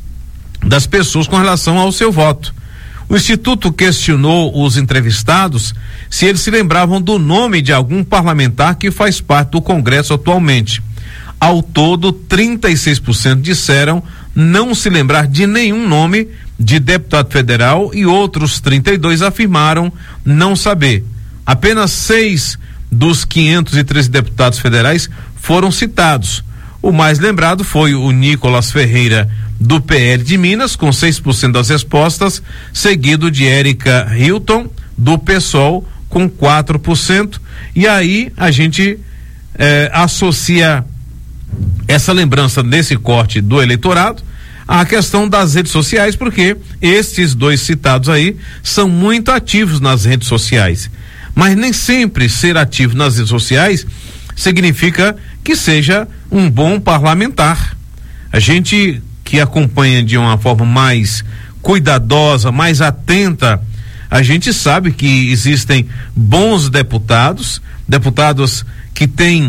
[SPEAKER 14] das pessoas com relação ao seu voto. O Instituto questionou os entrevistados se eles se lembravam do nome de algum parlamentar que faz parte do Congresso atualmente. Ao todo, trinta e seis por cento disseram não se lembrar de nenhum nome de deputado federal e outros trinta e dois afirmaram não saber. Apenas seis dos quinhentos e treze deputados federais foram citados. O mais lembrado foi o Nicolas Ferreira, do P L de Minas, com seis por cento das respostas, seguido de Érica Hilton, do PSOL, com quatro por cento. E aí a gente eh, associa essa lembrança desse corte do eleitorado à questão das redes sociais, porque estes dois citados aí são muito ativos nas redes sociais. Mas nem sempre ser ativo nas redes sociais significa que seja um bom parlamentar. A gente que acompanha de uma forma mais cuidadosa, mais atenta, a gente sabe que existem bons deputados, deputados que têm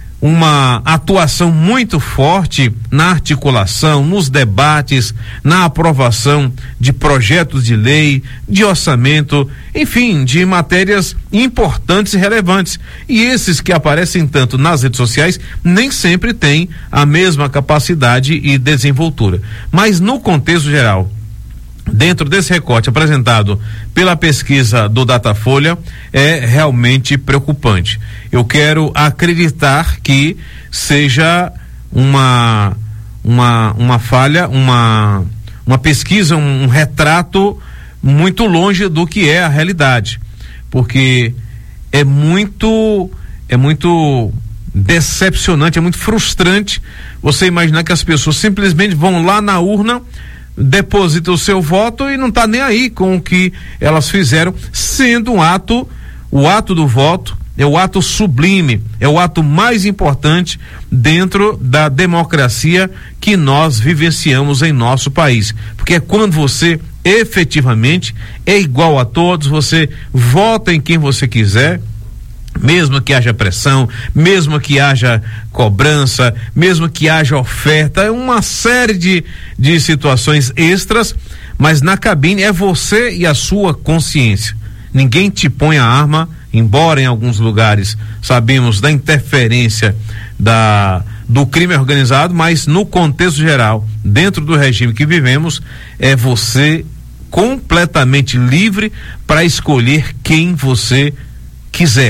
[SPEAKER 14] uma atuação muito forte na articulação, nos debates, na aprovação de projetos de lei, de orçamento, enfim, de matérias importantes e relevantes. E esses que aparecem tanto nas redes sociais nem sempre têm a mesma capacidade e desenvoltura. Mas no contexto geral, dentro desse recorte apresentado pela pesquisa do Datafolha, é realmente preocupante. Eu quero acreditar que seja uma uma uma falha, uma uma pesquisa, um, um retrato muito longe do que é a realidade, porque é muito é muito decepcionante, é muito frustrante você imaginar que as pessoas simplesmente vão lá na urna, deposita o seu voto e não está nem aí com o que elas fizeram, sendo um ato, o ato do voto é o ato sublime, é o ato mais importante dentro da democracia que nós vivenciamos em nosso país, porque é quando você efetivamente é igual a todos, você vota em quem você quiser, mesmo que haja pressão, mesmo que haja cobrança, mesmo que haja oferta, uma série de, de situações extras, mas na cabine é você e a sua consciência. Ninguém te põe a arma, embora em alguns lugares sabemos da interferência da, do crime organizado, mas no contexto geral, dentro do regime que vivemos, é você completamente livre para escolher quem você quiser.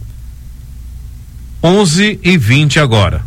[SPEAKER 14] onze e vinte agora.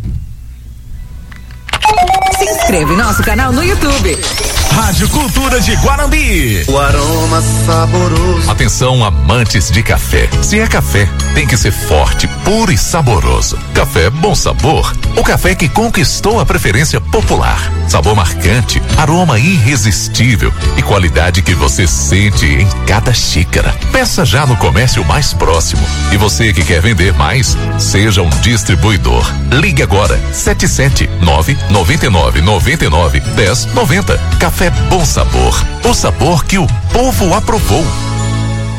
[SPEAKER 15] Se inscreve em nosso canal no YouTube.
[SPEAKER 18] Rádio Cultura de Guarambi.
[SPEAKER 5] O aroma saboroso.
[SPEAKER 16] Atenção, amantes de café. Se é café, tem que ser forte, puro e saboroso. Café Bom Sabor. O café que conquistou a preferência popular. Sabor marcante, aroma irresistível e qualidade que você sente em cada xícara. Peça já no comércio mais próximo. E você que quer vender mais, seja um distribuidor. Ligue agora, sete sete nove nove nove nove nove um zero nove zero. Café Bom Sabor, o sabor que o povo aprovou.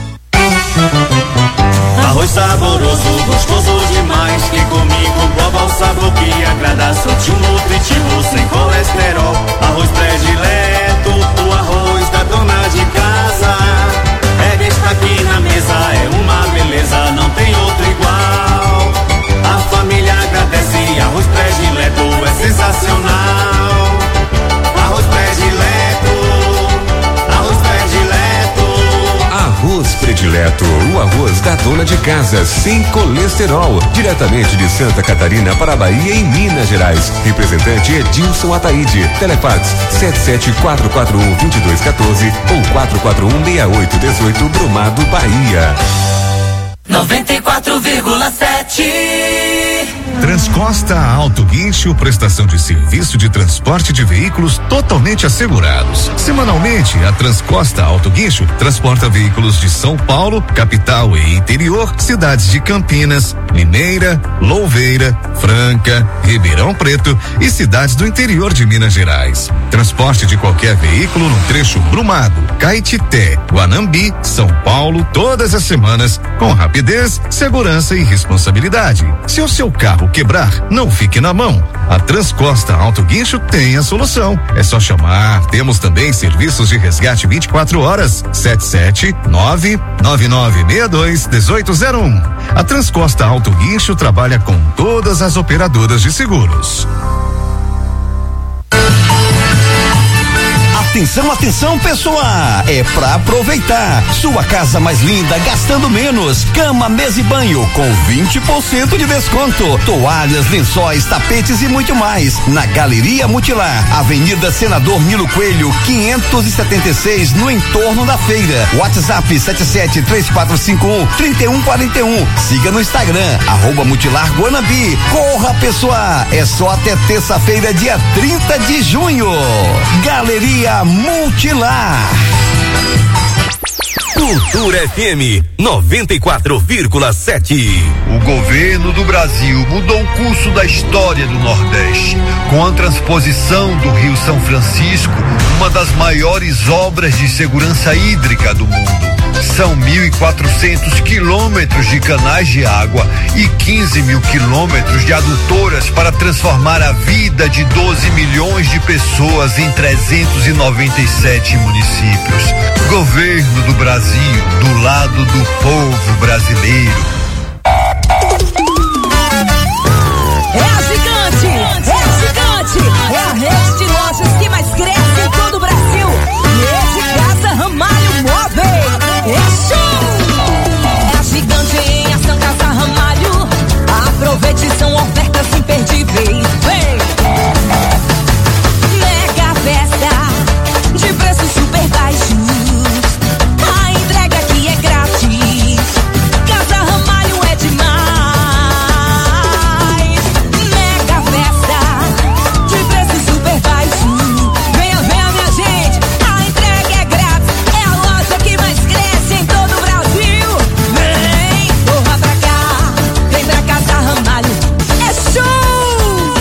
[SPEAKER 5] Arroz saboroso, gostoso demais, que comigo prova o sabor que agrada, sutil, nutritivo, sem colesterol. Arroz predileto, o arroz da dona de casa. É destaque na mesa, é uma beleza, não tem outro igual. A família agradece, arroz predileto é sensacional. Arroz predileto, arroz predileto.
[SPEAKER 19] Arroz predileto, o arroz da dona de casa, sem colesterol, diretamente de Santa Catarina para a Bahia e Minas Gerais. Representante Edilson Ataíde. Telefax sete sete quatro quatro um dois dois um quatro ou quatro quatro um seis oito um oito, Brumado, Bahia.
[SPEAKER 5] noventa e quatro vírgula sete.
[SPEAKER 20] Transcosta Auto Guincho, prestação de serviço de transporte de veículos totalmente assegurados. Semanalmente, a Transcosta Auto Guincho transporta veículos de São Paulo, capital e interior, cidades de Campinas, Limeira, Louveira, Franca, Ribeirão Preto e cidades do interior de Minas Gerais. Transporte de qualquer veículo no trecho Brumado, Caetité, Guanambi, São Paulo, todas as semanas, com rapidez, segurança e responsabilidade. Se o seu carro quebrar, não fique na mão. A Transcosta Auto Guincho tem a solução. É só chamar. Temos também serviços de resgate vinte e quatro horas. sete sete nove nove nove seis dois um oito zero um. A Transcosta Auto Guincho trabalha com todas as operadoras de seguros.
[SPEAKER 21] Atenção, atenção, pessoal! É pra aproveitar. Sua casa mais linda, gastando menos. Cama, mesa e banho com vinte por cento de desconto. Toalhas, lençóis, tapetes e muito mais. Na Galeria Multilar, Avenida Senador Nilo Coelho, quinhentos e setenta e seis, no entorno da feira. WhatsApp sete sete três quatro cinco um três um quatro um. Siga no Instagram, arroba Multilar Guanambi. Corra, pessoal! É só até terça-feira, dia trinta de junho. Galeria Multilar.
[SPEAKER 7] Cultura F M noventa e quatro vírgula sete.
[SPEAKER 22] O governo do Brasil mudou o curso da história do Nordeste com a transposição do Rio São Francisco, uma das maiores obras de segurança hídrica do mundo. São mil e quatrocentos quilômetros de canais de água e quinze mil quilômetros de adutoras para transformar a vida de doze milhões de pessoas em trezentos e noventa e sete municípios. Governo do Brasil, do lado do povo brasileiro.
[SPEAKER 23] É a gigante, é a gigante, é a rede de lojas que mais cresce em todo o Brasil. Rede Casa Ramalho Móveis. É show! É a gigante em ação, Casa Ramalho. Aproveite, são ofertas imperdíveis. Vem! Mega festa de preços super baixos. A entrega aqui é grátis. Casa Ramalho é demais. Mega festa de preços super baixos. Venha, venha, minha gente. A entrega é grátis. É a loja que mais cresce em todo o Brasil. Vem, corra pra cá. Vem pra Casa Ramalho. É show!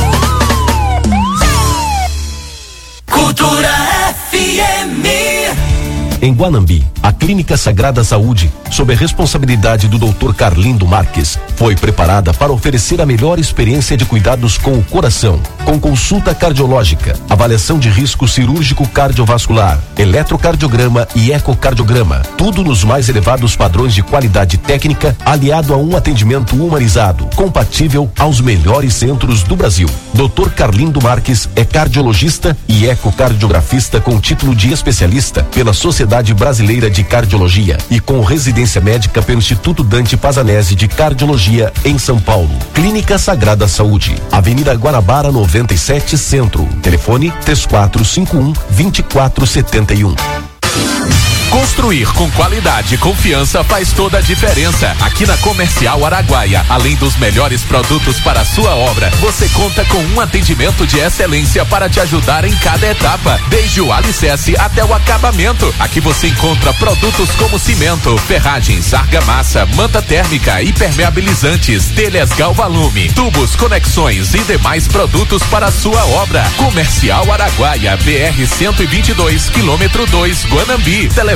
[SPEAKER 5] Cultura F M.
[SPEAKER 24] Em Guanambi, a Clínica Sagrada Saúde, sob a responsabilidade do doutor Carlindo Marques, foi preparada para oferecer a melhor experiência de cuidados com o coração, com consulta cardiológica, avaliação de risco cirúrgico cardiovascular, eletrocardiograma e ecocardiograma, tudo nos mais elevados padrões de qualidade técnica, aliado a um atendimento humanizado, compatível aos melhores centros do Brasil. doutor Carlindo Marques é cardiologista e ecocardiografista com título de especialista pela Sociedade Brasileira de Cardiologia e com residência médica pelo Instituto Dante Pazanese de Cardiologia em São Paulo. Clínica Sagrada Saúde, Avenida Guanabara noventa e sete, Centro. Telefone três quatro cinco um dois quatro sete um.
[SPEAKER 16] Construir com qualidade e confiança faz toda a diferença. Aqui na Comercial Araguaia, além dos melhores produtos para a sua obra, você conta com um atendimento de excelência para te ajudar em cada etapa, desde o alicerce até o acabamento. Aqui você encontra produtos como cimento, ferragens, argamassa, manta térmica, impermeabilizantes, telhas Galvalume, tubos, conexões e demais produtos para a sua obra. Comercial Araguaia, B R cento e vinte e dois, quilômetro dois, Guanambi. Telefone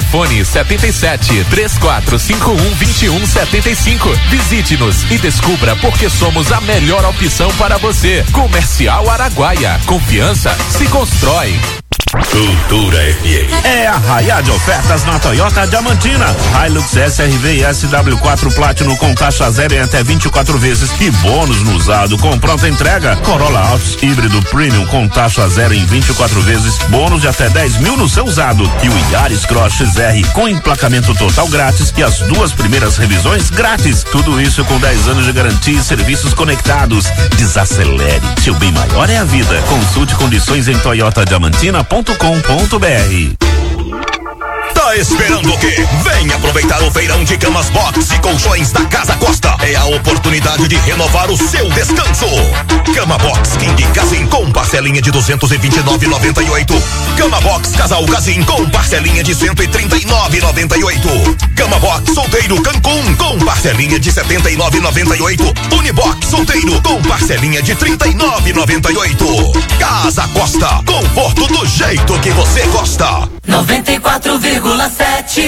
[SPEAKER 16] nove sete sete, três quatro cinco um, dois um sete cinco. Visite-nos e descubra por que somos a melhor opção para você. Comercial Araguaia. Confiança se constrói.
[SPEAKER 7] Cultura F M.
[SPEAKER 1] É a raia de ofertas na Toyota Diamantina. Hilux S R V e S W quatro Platinum com taxa zero em até vinte e quatro vezes e bônus no usado com pronta entrega. Corolla Altis híbrido Premium com taxa zero em vinte e quatro vezes, bônus de até dez mil no seu usado. E o Yaris Cross X R com emplacamento total grátis e as duas primeiras revisões grátis. Tudo isso com dez anos de garantia e serviços conectados. Desacelere, seu bem maior é a vida. Consulte condições em toyota diamantina ponto com ponto br.
[SPEAKER 7] Tá esperando o quê? Vem aproveitar o feirão de camas box e colchões da Casa Costa. É a oportunidade de renovar o seu descanso. Cama Box King Casim com parcelinha de duzentos e vinte e nove reais e noventa e oito. Cama Box Casal Casim com parcelinha de cento e trinta e nove reais e noventa e oito. Cama Box Solteiro Cancún com parcelinha de setenta e nove reais e noventa e oito. Unibox Solteiro com parcelinha de trinta e nove reais e noventa e oito. Casa Costa, conforto do jeito que você gosta.
[SPEAKER 23] noventa e quatro vírgula sete.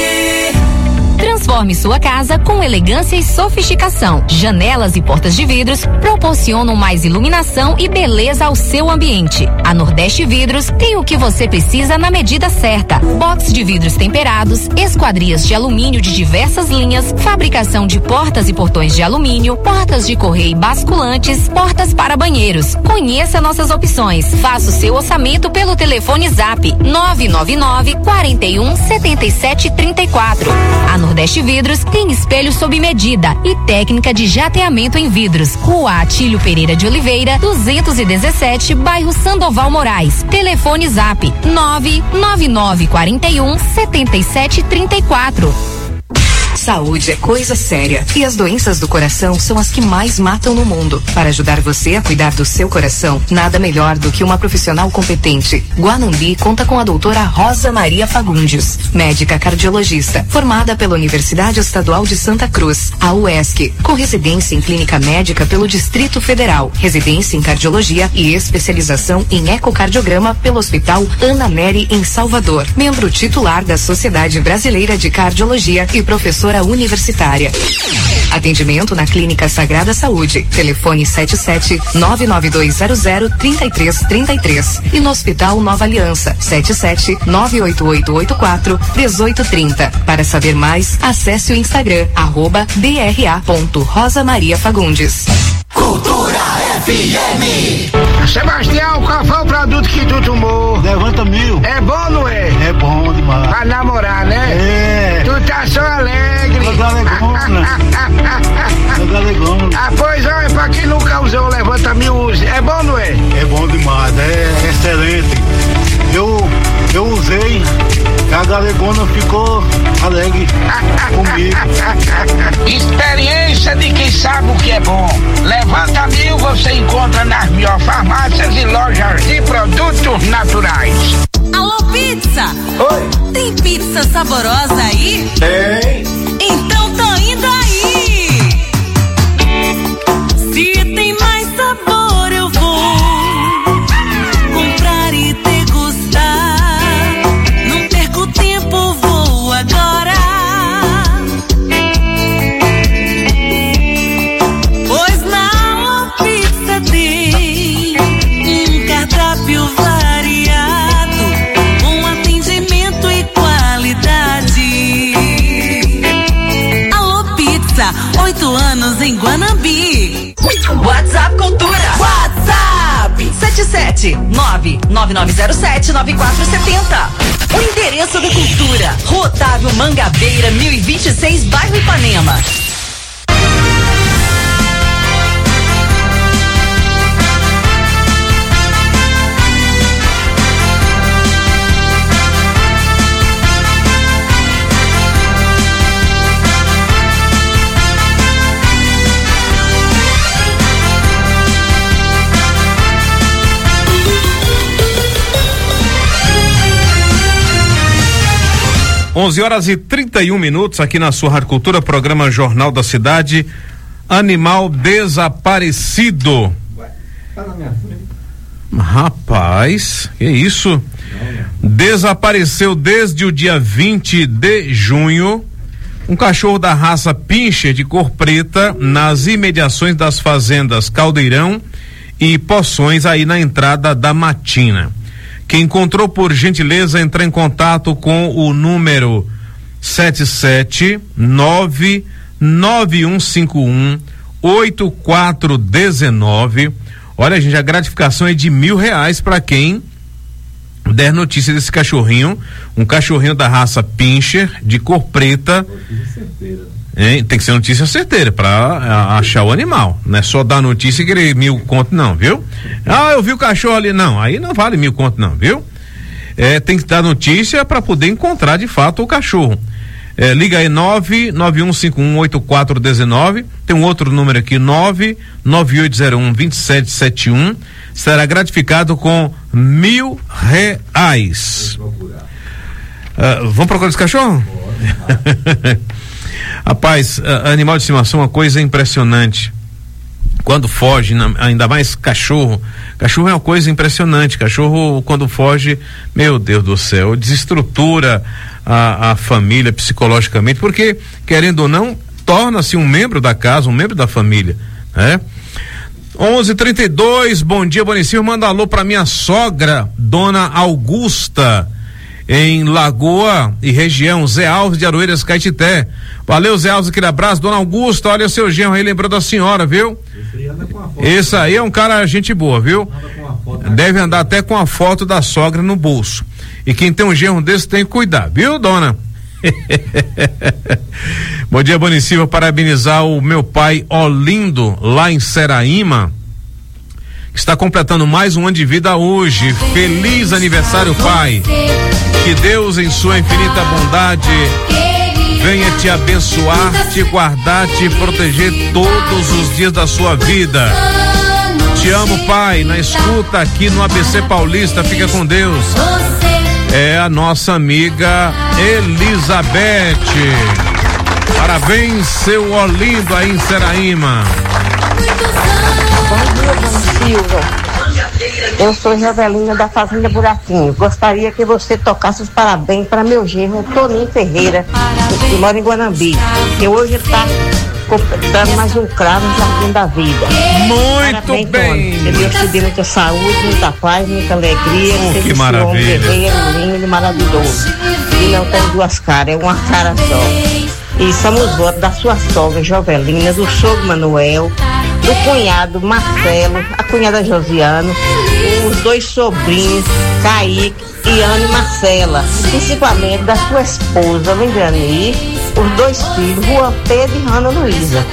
[SPEAKER 2] Transforme sua casa com elegância e sofisticação. Janelas e portas de vidros proporcionam mais iluminação e beleza ao seu ambiente. A Nordeste Vidros tem o que você precisa na medida certa. Box de vidros temperados, esquadrias de alumínio de diversas linhas, fabricação de portas e portões de alumínio, portas de correio basculantes, portas para banheiros. Conheça nossas opções. Faça o seu orçamento pelo telefone Zap nove nove nove, quatro um, sete sete três quatro. A Nordeste Vidros tem espelho sob medida e técnica de jateamento em vidros. Rua Atílio Pereira de Oliveira, duzentos e dezessete, bairro Sandoval Moraes. Telefone Zap nove nove nove, quatro um, sete sete três quatro.
[SPEAKER 3] Saúde é coisa séria e as doenças do coração são as que mais matam no mundo. Para ajudar você a cuidar do seu coração, nada melhor do que uma profissional competente. Guanambi conta com a doutora Rosa Maria Fagundes, médica cardiologista, formada pela Universidade Estadual de Santa Cruz, a U E S C, com residência em clínica médica pelo Distrito Federal, residência em cardiologia e especialização em ecocardiograma pelo Hospital Ana Nery em Salvador, membro titular da Sociedade Brasileira de Cardiologia e professora universitária. Atendimento na Clínica Sagrada Saúde. Telefone sete sete nove nove dois zero zero três três três três e no Hospital Nova Aliança sete sete nove oito oito oito quatro um oito três zero. Para saber mais, acesse o Instagram arroba b r a ponto rosa maria fagundes.
[SPEAKER 23] Cultura F M.
[SPEAKER 4] Sebastião, qual foi o produto que tu tomou?
[SPEAKER 8] Levanta mil.
[SPEAKER 4] É bom, não é?
[SPEAKER 8] É bom demais.
[SPEAKER 4] Pra namorar, né?
[SPEAKER 8] É.
[SPEAKER 4] Tu tá só alegre.
[SPEAKER 8] Tô galegona. Tô galegona.
[SPEAKER 4] Ah, pois olha, pra quem nunca usou o Levanta Mil, use. É bom, não é?
[SPEAKER 8] É bom demais, é excelente. Eu, eu usei, a galegona ficou alegre comigo.
[SPEAKER 4] Experiência de quem sabe o que é bom. Levanta Mil você encontra nas melhores farmácias e lojas de produtos naturais.
[SPEAKER 23] Alô, pizza!
[SPEAKER 4] Oi!
[SPEAKER 23] Tem pizza saborosa aí?
[SPEAKER 4] Tem!
[SPEAKER 23] Então tô indo aí! Se tem mais sabor eu vou comprar e degustar. Não perco tempo, vou agora. Pois na Alô Pizza tem um cardápio variado, bom atendimento e qualidade. Alô Pizza, oito anos em Guanambi.
[SPEAKER 15] WhatsApp Cultura. WhatsApp sete sete nove nove nove zero sete nove quatro sete zero. O endereço da Cultura, Rua Otávio Mangabeira, mil e vinte e seis, bairro Ipanema.
[SPEAKER 14] onze horas e trinta e um minutos aqui na sua Rádio Cultura, programa Jornal da Cidade. Animal desaparecido.
[SPEAKER 25] Ué, tá na minha frente.
[SPEAKER 14] Rapaz, que isso? Desapareceu desde o dia vinte de junho um cachorro da raça Pinscher de cor preta nas imediações das fazendas Caldeirão e Poções, aí na entrada da Matina. Quem encontrou, por gentileza, entrar em contato com o número sete sete nove nove um cinco um oito quatro um nove. Olha, gente, a gratificação é de mil reais para quem der notícia desse cachorrinho, um cachorrinho da raça Pinscher de cor preta. É, tem que ser notícia certeira para achar o animal, não é só dar notícia e querer mil conto não, viu? Ah, eu vi o cachorro ali, não, aí não vale mil conto não, viu? É, tem que dar notícia para poder encontrar de fato o cachorro. É, liga aí nove nove um cinco um oito quatro um nove, tem um outro número aqui, nove nove oito zero um dois sete sete um, será gratificado com mil reais. Uh, vamos procurar esse cachorro? Rapaz, uh, animal de estimação é uma coisa impressionante. Quando foge, ainda mais cachorro, cachorro é uma coisa impressionante. Cachorro, quando foge, meu Deus do céu, desestrutura a, a família psicologicamente, porque, querendo ou não, torna-se um membro da casa, um membro da família, né? onze e trinta e dois, bom dia, Bonicinho, manda alô pra minha sogra, dona Augusta, em Lagoa e região, Zé Alves de Aroeiras, Caetité. Valeu, Zé Alves, aquele abraço. Dona Augusta, olha o seu genro aí, lembrou da senhora, viu? Esse aí é um cara gente boa, viu? Deve andar até com a foto da sogra no bolso. E quem tem um genro desse tem que cuidar, viu, dona? Bom dia, Bonicinho, parabenizar o meu pai Olindo, lá em Seraíma, que está completando mais um ano de vida hoje. Feliz aniversário, pai. Que Deus, em sua infinita bondade, venha te abençoar, te guardar, te proteger todos os dias da sua vida. Te amo, pai. Na escuta aqui no A B C Paulista. Fica com Deus. É a nossa amiga Elizabeth. Parabéns, seu Olindo aí em Seraíma.
[SPEAKER 6] Bom dia, Dona Silva. Eu sou Jovelina da Fazenda Buraquinho. Gostaria que você tocasse os parabéns para meu genro Toninho Ferreira, que mora em Guanambi, que hoje está completando mais um cravo no Jardim da Vida.
[SPEAKER 14] Muito
[SPEAKER 6] parabéns,
[SPEAKER 14] bem.
[SPEAKER 6] Tony. Que Deus te dê muita saúde, muita paz, muita alegria.
[SPEAKER 14] Oh, que
[SPEAKER 6] que
[SPEAKER 14] maravilha.
[SPEAKER 6] Guerreiro, lindo e maravilhoso. E não tem duas caras, é uma cara só. E somos votos da sua sogra Jovelina, do sogro Manuel, do cunhado Marcelo, a cunhada Josiano, os dois sobrinhos, Kaique e Ana e Marcela, principalmente da sua esposa, Lindrani, os dois filhos, Juan Pedro e Ana Luísa.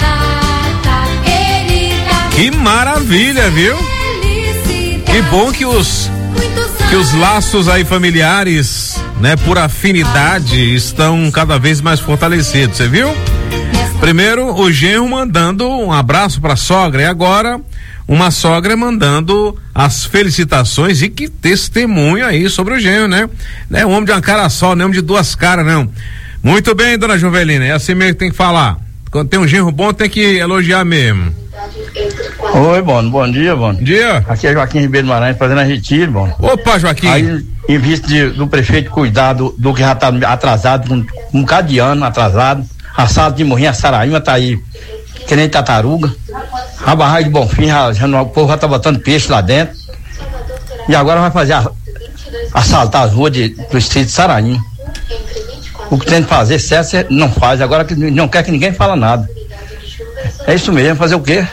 [SPEAKER 14] Que maravilha, viu? Que bom que os que os laços aí familiares, né, por afinidade, estão cada vez mais fortalecidos, você viu? Primeiro o genro mandando um abraço pra sogra e agora uma sogra mandando as felicitações e que testemunho aí sobre o genro, né? Não é um homem de uma cara só, não é um homem de duas caras, não. Muito bem, dona Jovelina, é assim mesmo que tem que falar. Quando tem um genro bom tem que elogiar mesmo.
[SPEAKER 9] Oi, Bono, bom dia, Bono.
[SPEAKER 14] Bom dia.
[SPEAKER 9] Aqui é Joaquim Ribeiro Maranhão, fazendo a retiro, Bono.
[SPEAKER 14] Opa, Joaquim.
[SPEAKER 9] Aí, em vista de, do prefeito cuidar do, do que já tá atrasado, com um bocado de ano atrasado, a sala de Morrinha, a Saraíma tá aí, que nem tartaruga, a barragem de Bonfim, já, já, o povo já tá botando peixe lá dentro, e agora vai fazer a, assaltar as ruas de, do distrito de Saraíma. O que tem que fazer, certo, não faz, agora que não quer que ninguém fala nada. É isso mesmo, fazer o quê?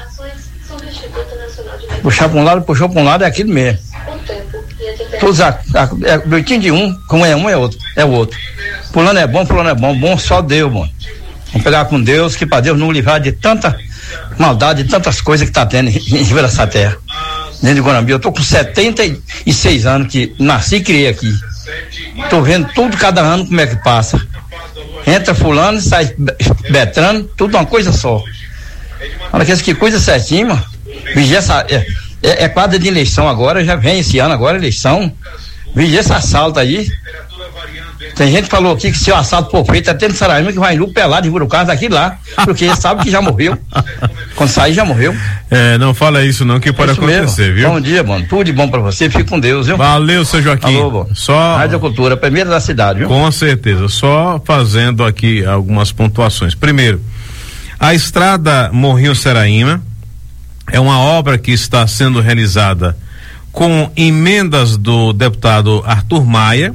[SPEAKER 9] Puxar para um lado, puxou para um lado, é aquilo mesmo. Todos a, a, é, doitinho de um, como é um é outro, é o outro. Fulano é bom, fulano é bom, bom só Deus, bom. Vamos pegar com Deus, que para Deus não livrar de tanta maldade, de tantas coisas que tá tendo em, em riba dessa terra. Dentro de Guanambi, eu tô com setenta e seis anos que nasci e criei aqui. Tô vendo tudo cada ano como é que passa. Entra fulano, sai Betrano, tudo uma coisa só. Olha que coisa certinho, mano. Vigia essa, é, é, é quadra de eleição agora, já vem esse ano agora, eleição. Vigia essa assalto aí. Tem gente que falou aqui que se o assalto for feito, até no Saraíma que vai nu pelado e vira o carro daqui lá, porque ele sabe que já morreu. Quando sair, já morreu.
[SPEAKER 14] É, não fala isso não, que pode
[SPEAKER 9] isso
[SPEAKER 14] acontecer,
[SPEAKER 9] mesmo.
[SPEAKER 14] viu?
[SPEAKER 9] Bom dia, mano. Tudo de bom pra você, fique com Deus, viu?
[SPEAKER 14] Valeu, seu Joaquim.
[SPEAKER 9] Alô, bom.
[SPEAKER 14] Só...
[SPEAKER 9] Rádio Cultura, primeira da cidade, viu?
[SPEAKER 14] Com certeza, só fazendo aqui algumas pontuações. Primeiro, a estrada Morrinho-Seraíma é uma obra que está sendo realizada com emendas do deputado Arthur Maia.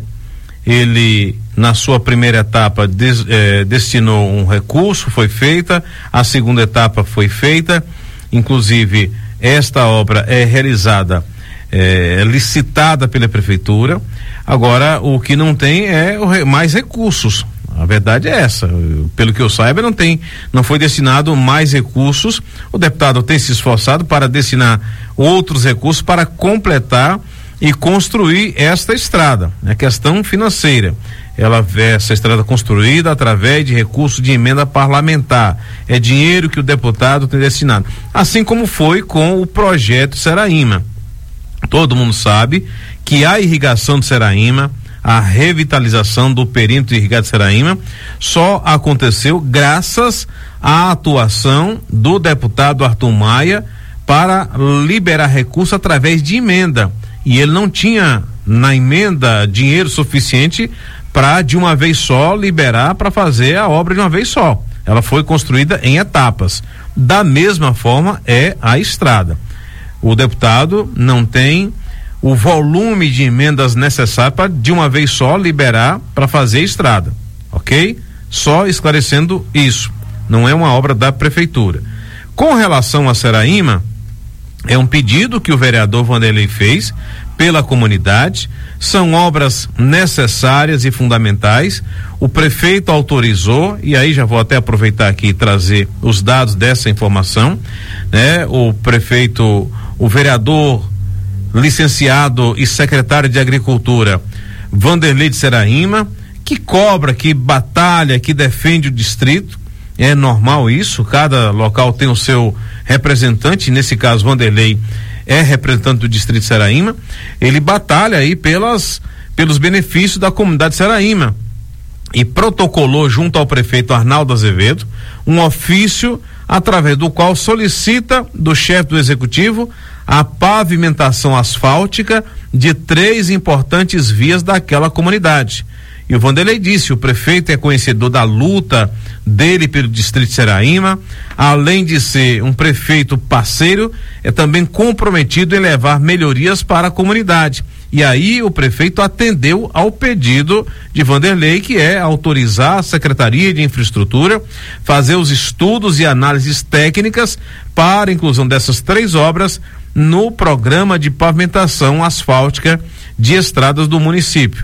[SPEAKER 14] Ele, na sua primeira etapa, des, eh, destinou um recurso, foi feita, a segunda etapa foi feita, inclusive esta obra é realizada, é, licitada pela prefeitura. Agora, o que não tem é o, mais recursos. A verdade é essa. Pelo que eu saiba, não tem, não foi destinado mais recursos. O deputado tem se esforçado para destinar outros recursos para completar e construir esta estrada. É questão financeira. Ela essa estrada construída através de recursos de emenda parlamentar. É dinheiro que o deputado tem destinado. Assim como foi com o projeto Seraíma. Todo mundo sabe que a irrigação de Seraíma, a revitalização do perímetro irrigado de Seraíma, só aconteceu graças à atuação do deputado Arthur Maia para liberar recurso através de emenda. E ele não tinha na emenda dinheiro suficiente para de uma vez só liberar para fazer a obra de uma vez só. Ela foi construída em etapas. Da mesma forma é a estrada. O deputado não tem o volume de emendas necessário para de uma vez só liberar para fazer a estrada, ok? Só esclarecendo isso, não é uma obra da prefeitura. Com relação a Seraíma, é um pedido que o vereador Vanderlei fez pela comunidade, são obras necessárias e fundamentais, o prefeito autorizou, e aí já vou até aproveitar aqui e trazer os dados dessa informação, né? O prefeito, o vereador licenciado e secretário de Agricultura Vanderlei de Seraíma, que cobra, que batalha, que defende o distrito. É normal isso, cada local tem o seu representante, nesse caso Vanderlei é representante do distrito de Seraíma. Ele batalha aí pelas pelos benefícios da comunidade de Seraíma e protocolou junto ao prefeito Arnaldo Azevedo um ofício através do qual solicita do chefe do executivo a pavimentação asfáltica de três importantes vias daquela comunidade. E o Vanderlei disse, o prefeito é conhecedor da luta dele pelo distrito de Seraíma, além de ser um prefeito parceiro, é também comprometido em levar melhorias para a comunidade. E aí o prefeito atendeu ao pedido de Vanderlei, que é autorizar a Secretaria de Infraestrutura, fazer os estudos e análises técnicas para a inclusão dessas três obras no programa de pavimentação asfáltica de estradas do município.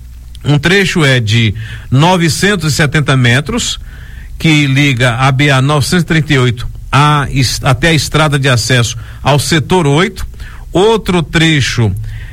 [SPEAKER 14] Um trecho é de novecentos e setenta metros, que liga a B A novecentos e trinta e oito a, até a estrada de acesso ao setor oito. Outro trecho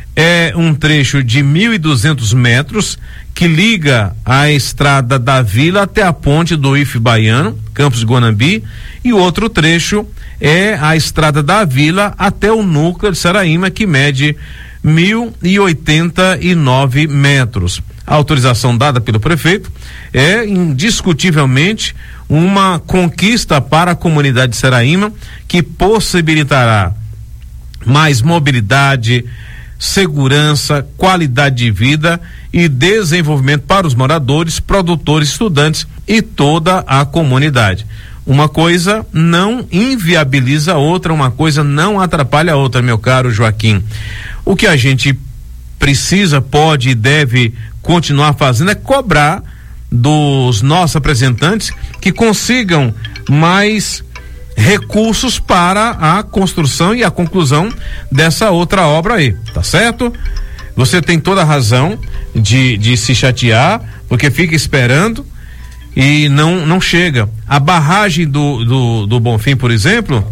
[SPEAKER 14] é um trecho de mil e duzentos metros, que liga a estrada da Vila até a ponte do I F Baiano, Campos de Guanambi, e o outro trecho é a estrada da Vila até o núcleo de Seraíma, que mede mil e oitenta e nove metros. A autorização dada pelo prefeito é indiscutivelmente uma conquista para a comunidade de Seraíma, que possibilitará mais mobilidade, segurança, qualidade de vida e desenvolvimento para os moradores, produtores, estudantes e toda a comunidade. Uma coisa não inviabiliza a outra, uma coisa não atrapalha a outra, meu caro Joaquim. O que a gente precisa, pode e deve continuar fazendo é cobrar dos nossos representantes que consigam mais recursos para a construção e a conclusão dessa outra obra aí, tá certo? Você tem toda a razão de, de se chatear, porque fica esperando e não não chega. A barragem do, do, do Bonfim, por exemplo,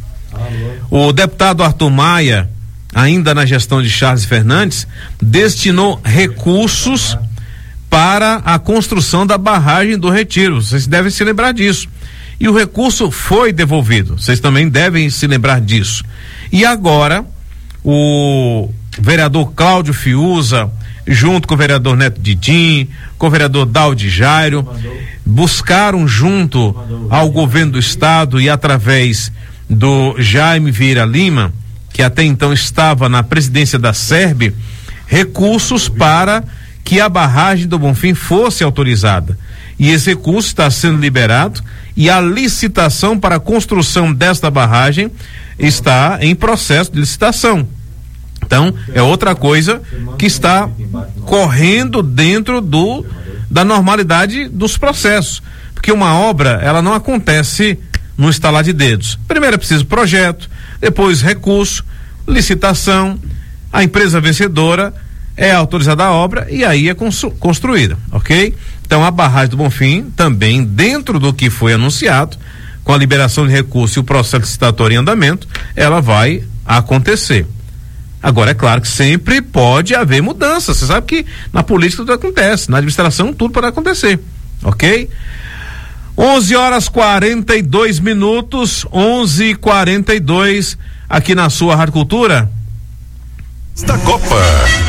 [SPEAKER 14] o deputado Arthur Maia, ainda na gestão de Charles Fernandes, destinou recursos para a construção da barragem do Retiro. Vocês devem se lembrar disso. E o recurso foi devolvido. Vocês também devem se lembrar disso. E agora, o vereador Cláudio Fiuza, junto com o vereador Neto Didim, com o vereador Daldi Jairo, buscaram junto ao governo do estado e através do Jaime Vieira Lima, que até então estava na presidência da S E R B, recursos para que a barragem do Bonfim fosse autorizada. E esse recurso está sendo liberado e a licitação para a construção desta barragem está em processo de licitação. Então, é outra coisa que está correndo dentro do da normalidade dos processos, porque uma obra, ela não acontece no estalar de dedos. Primeiro é preciso projeto, depois recurso, licitação, a empresa vencedora é autorizada a obra e aí é construída, ok? Então a barragem do Bonfim também, dentro do que foi anunciado, com a liberação de recurso e o processo licitatório em andamento, ela vai acontecer. Agora, é claro que sempre pode haver mudanças. Você sabe que na política tudo acontece, na administração tudo pode acontecer, ok? onze horas quarenta e dois minutos, onze e quarenta e dois, aqui na sua Rádio Cultura.
[SPEAKER 7] Da Copa.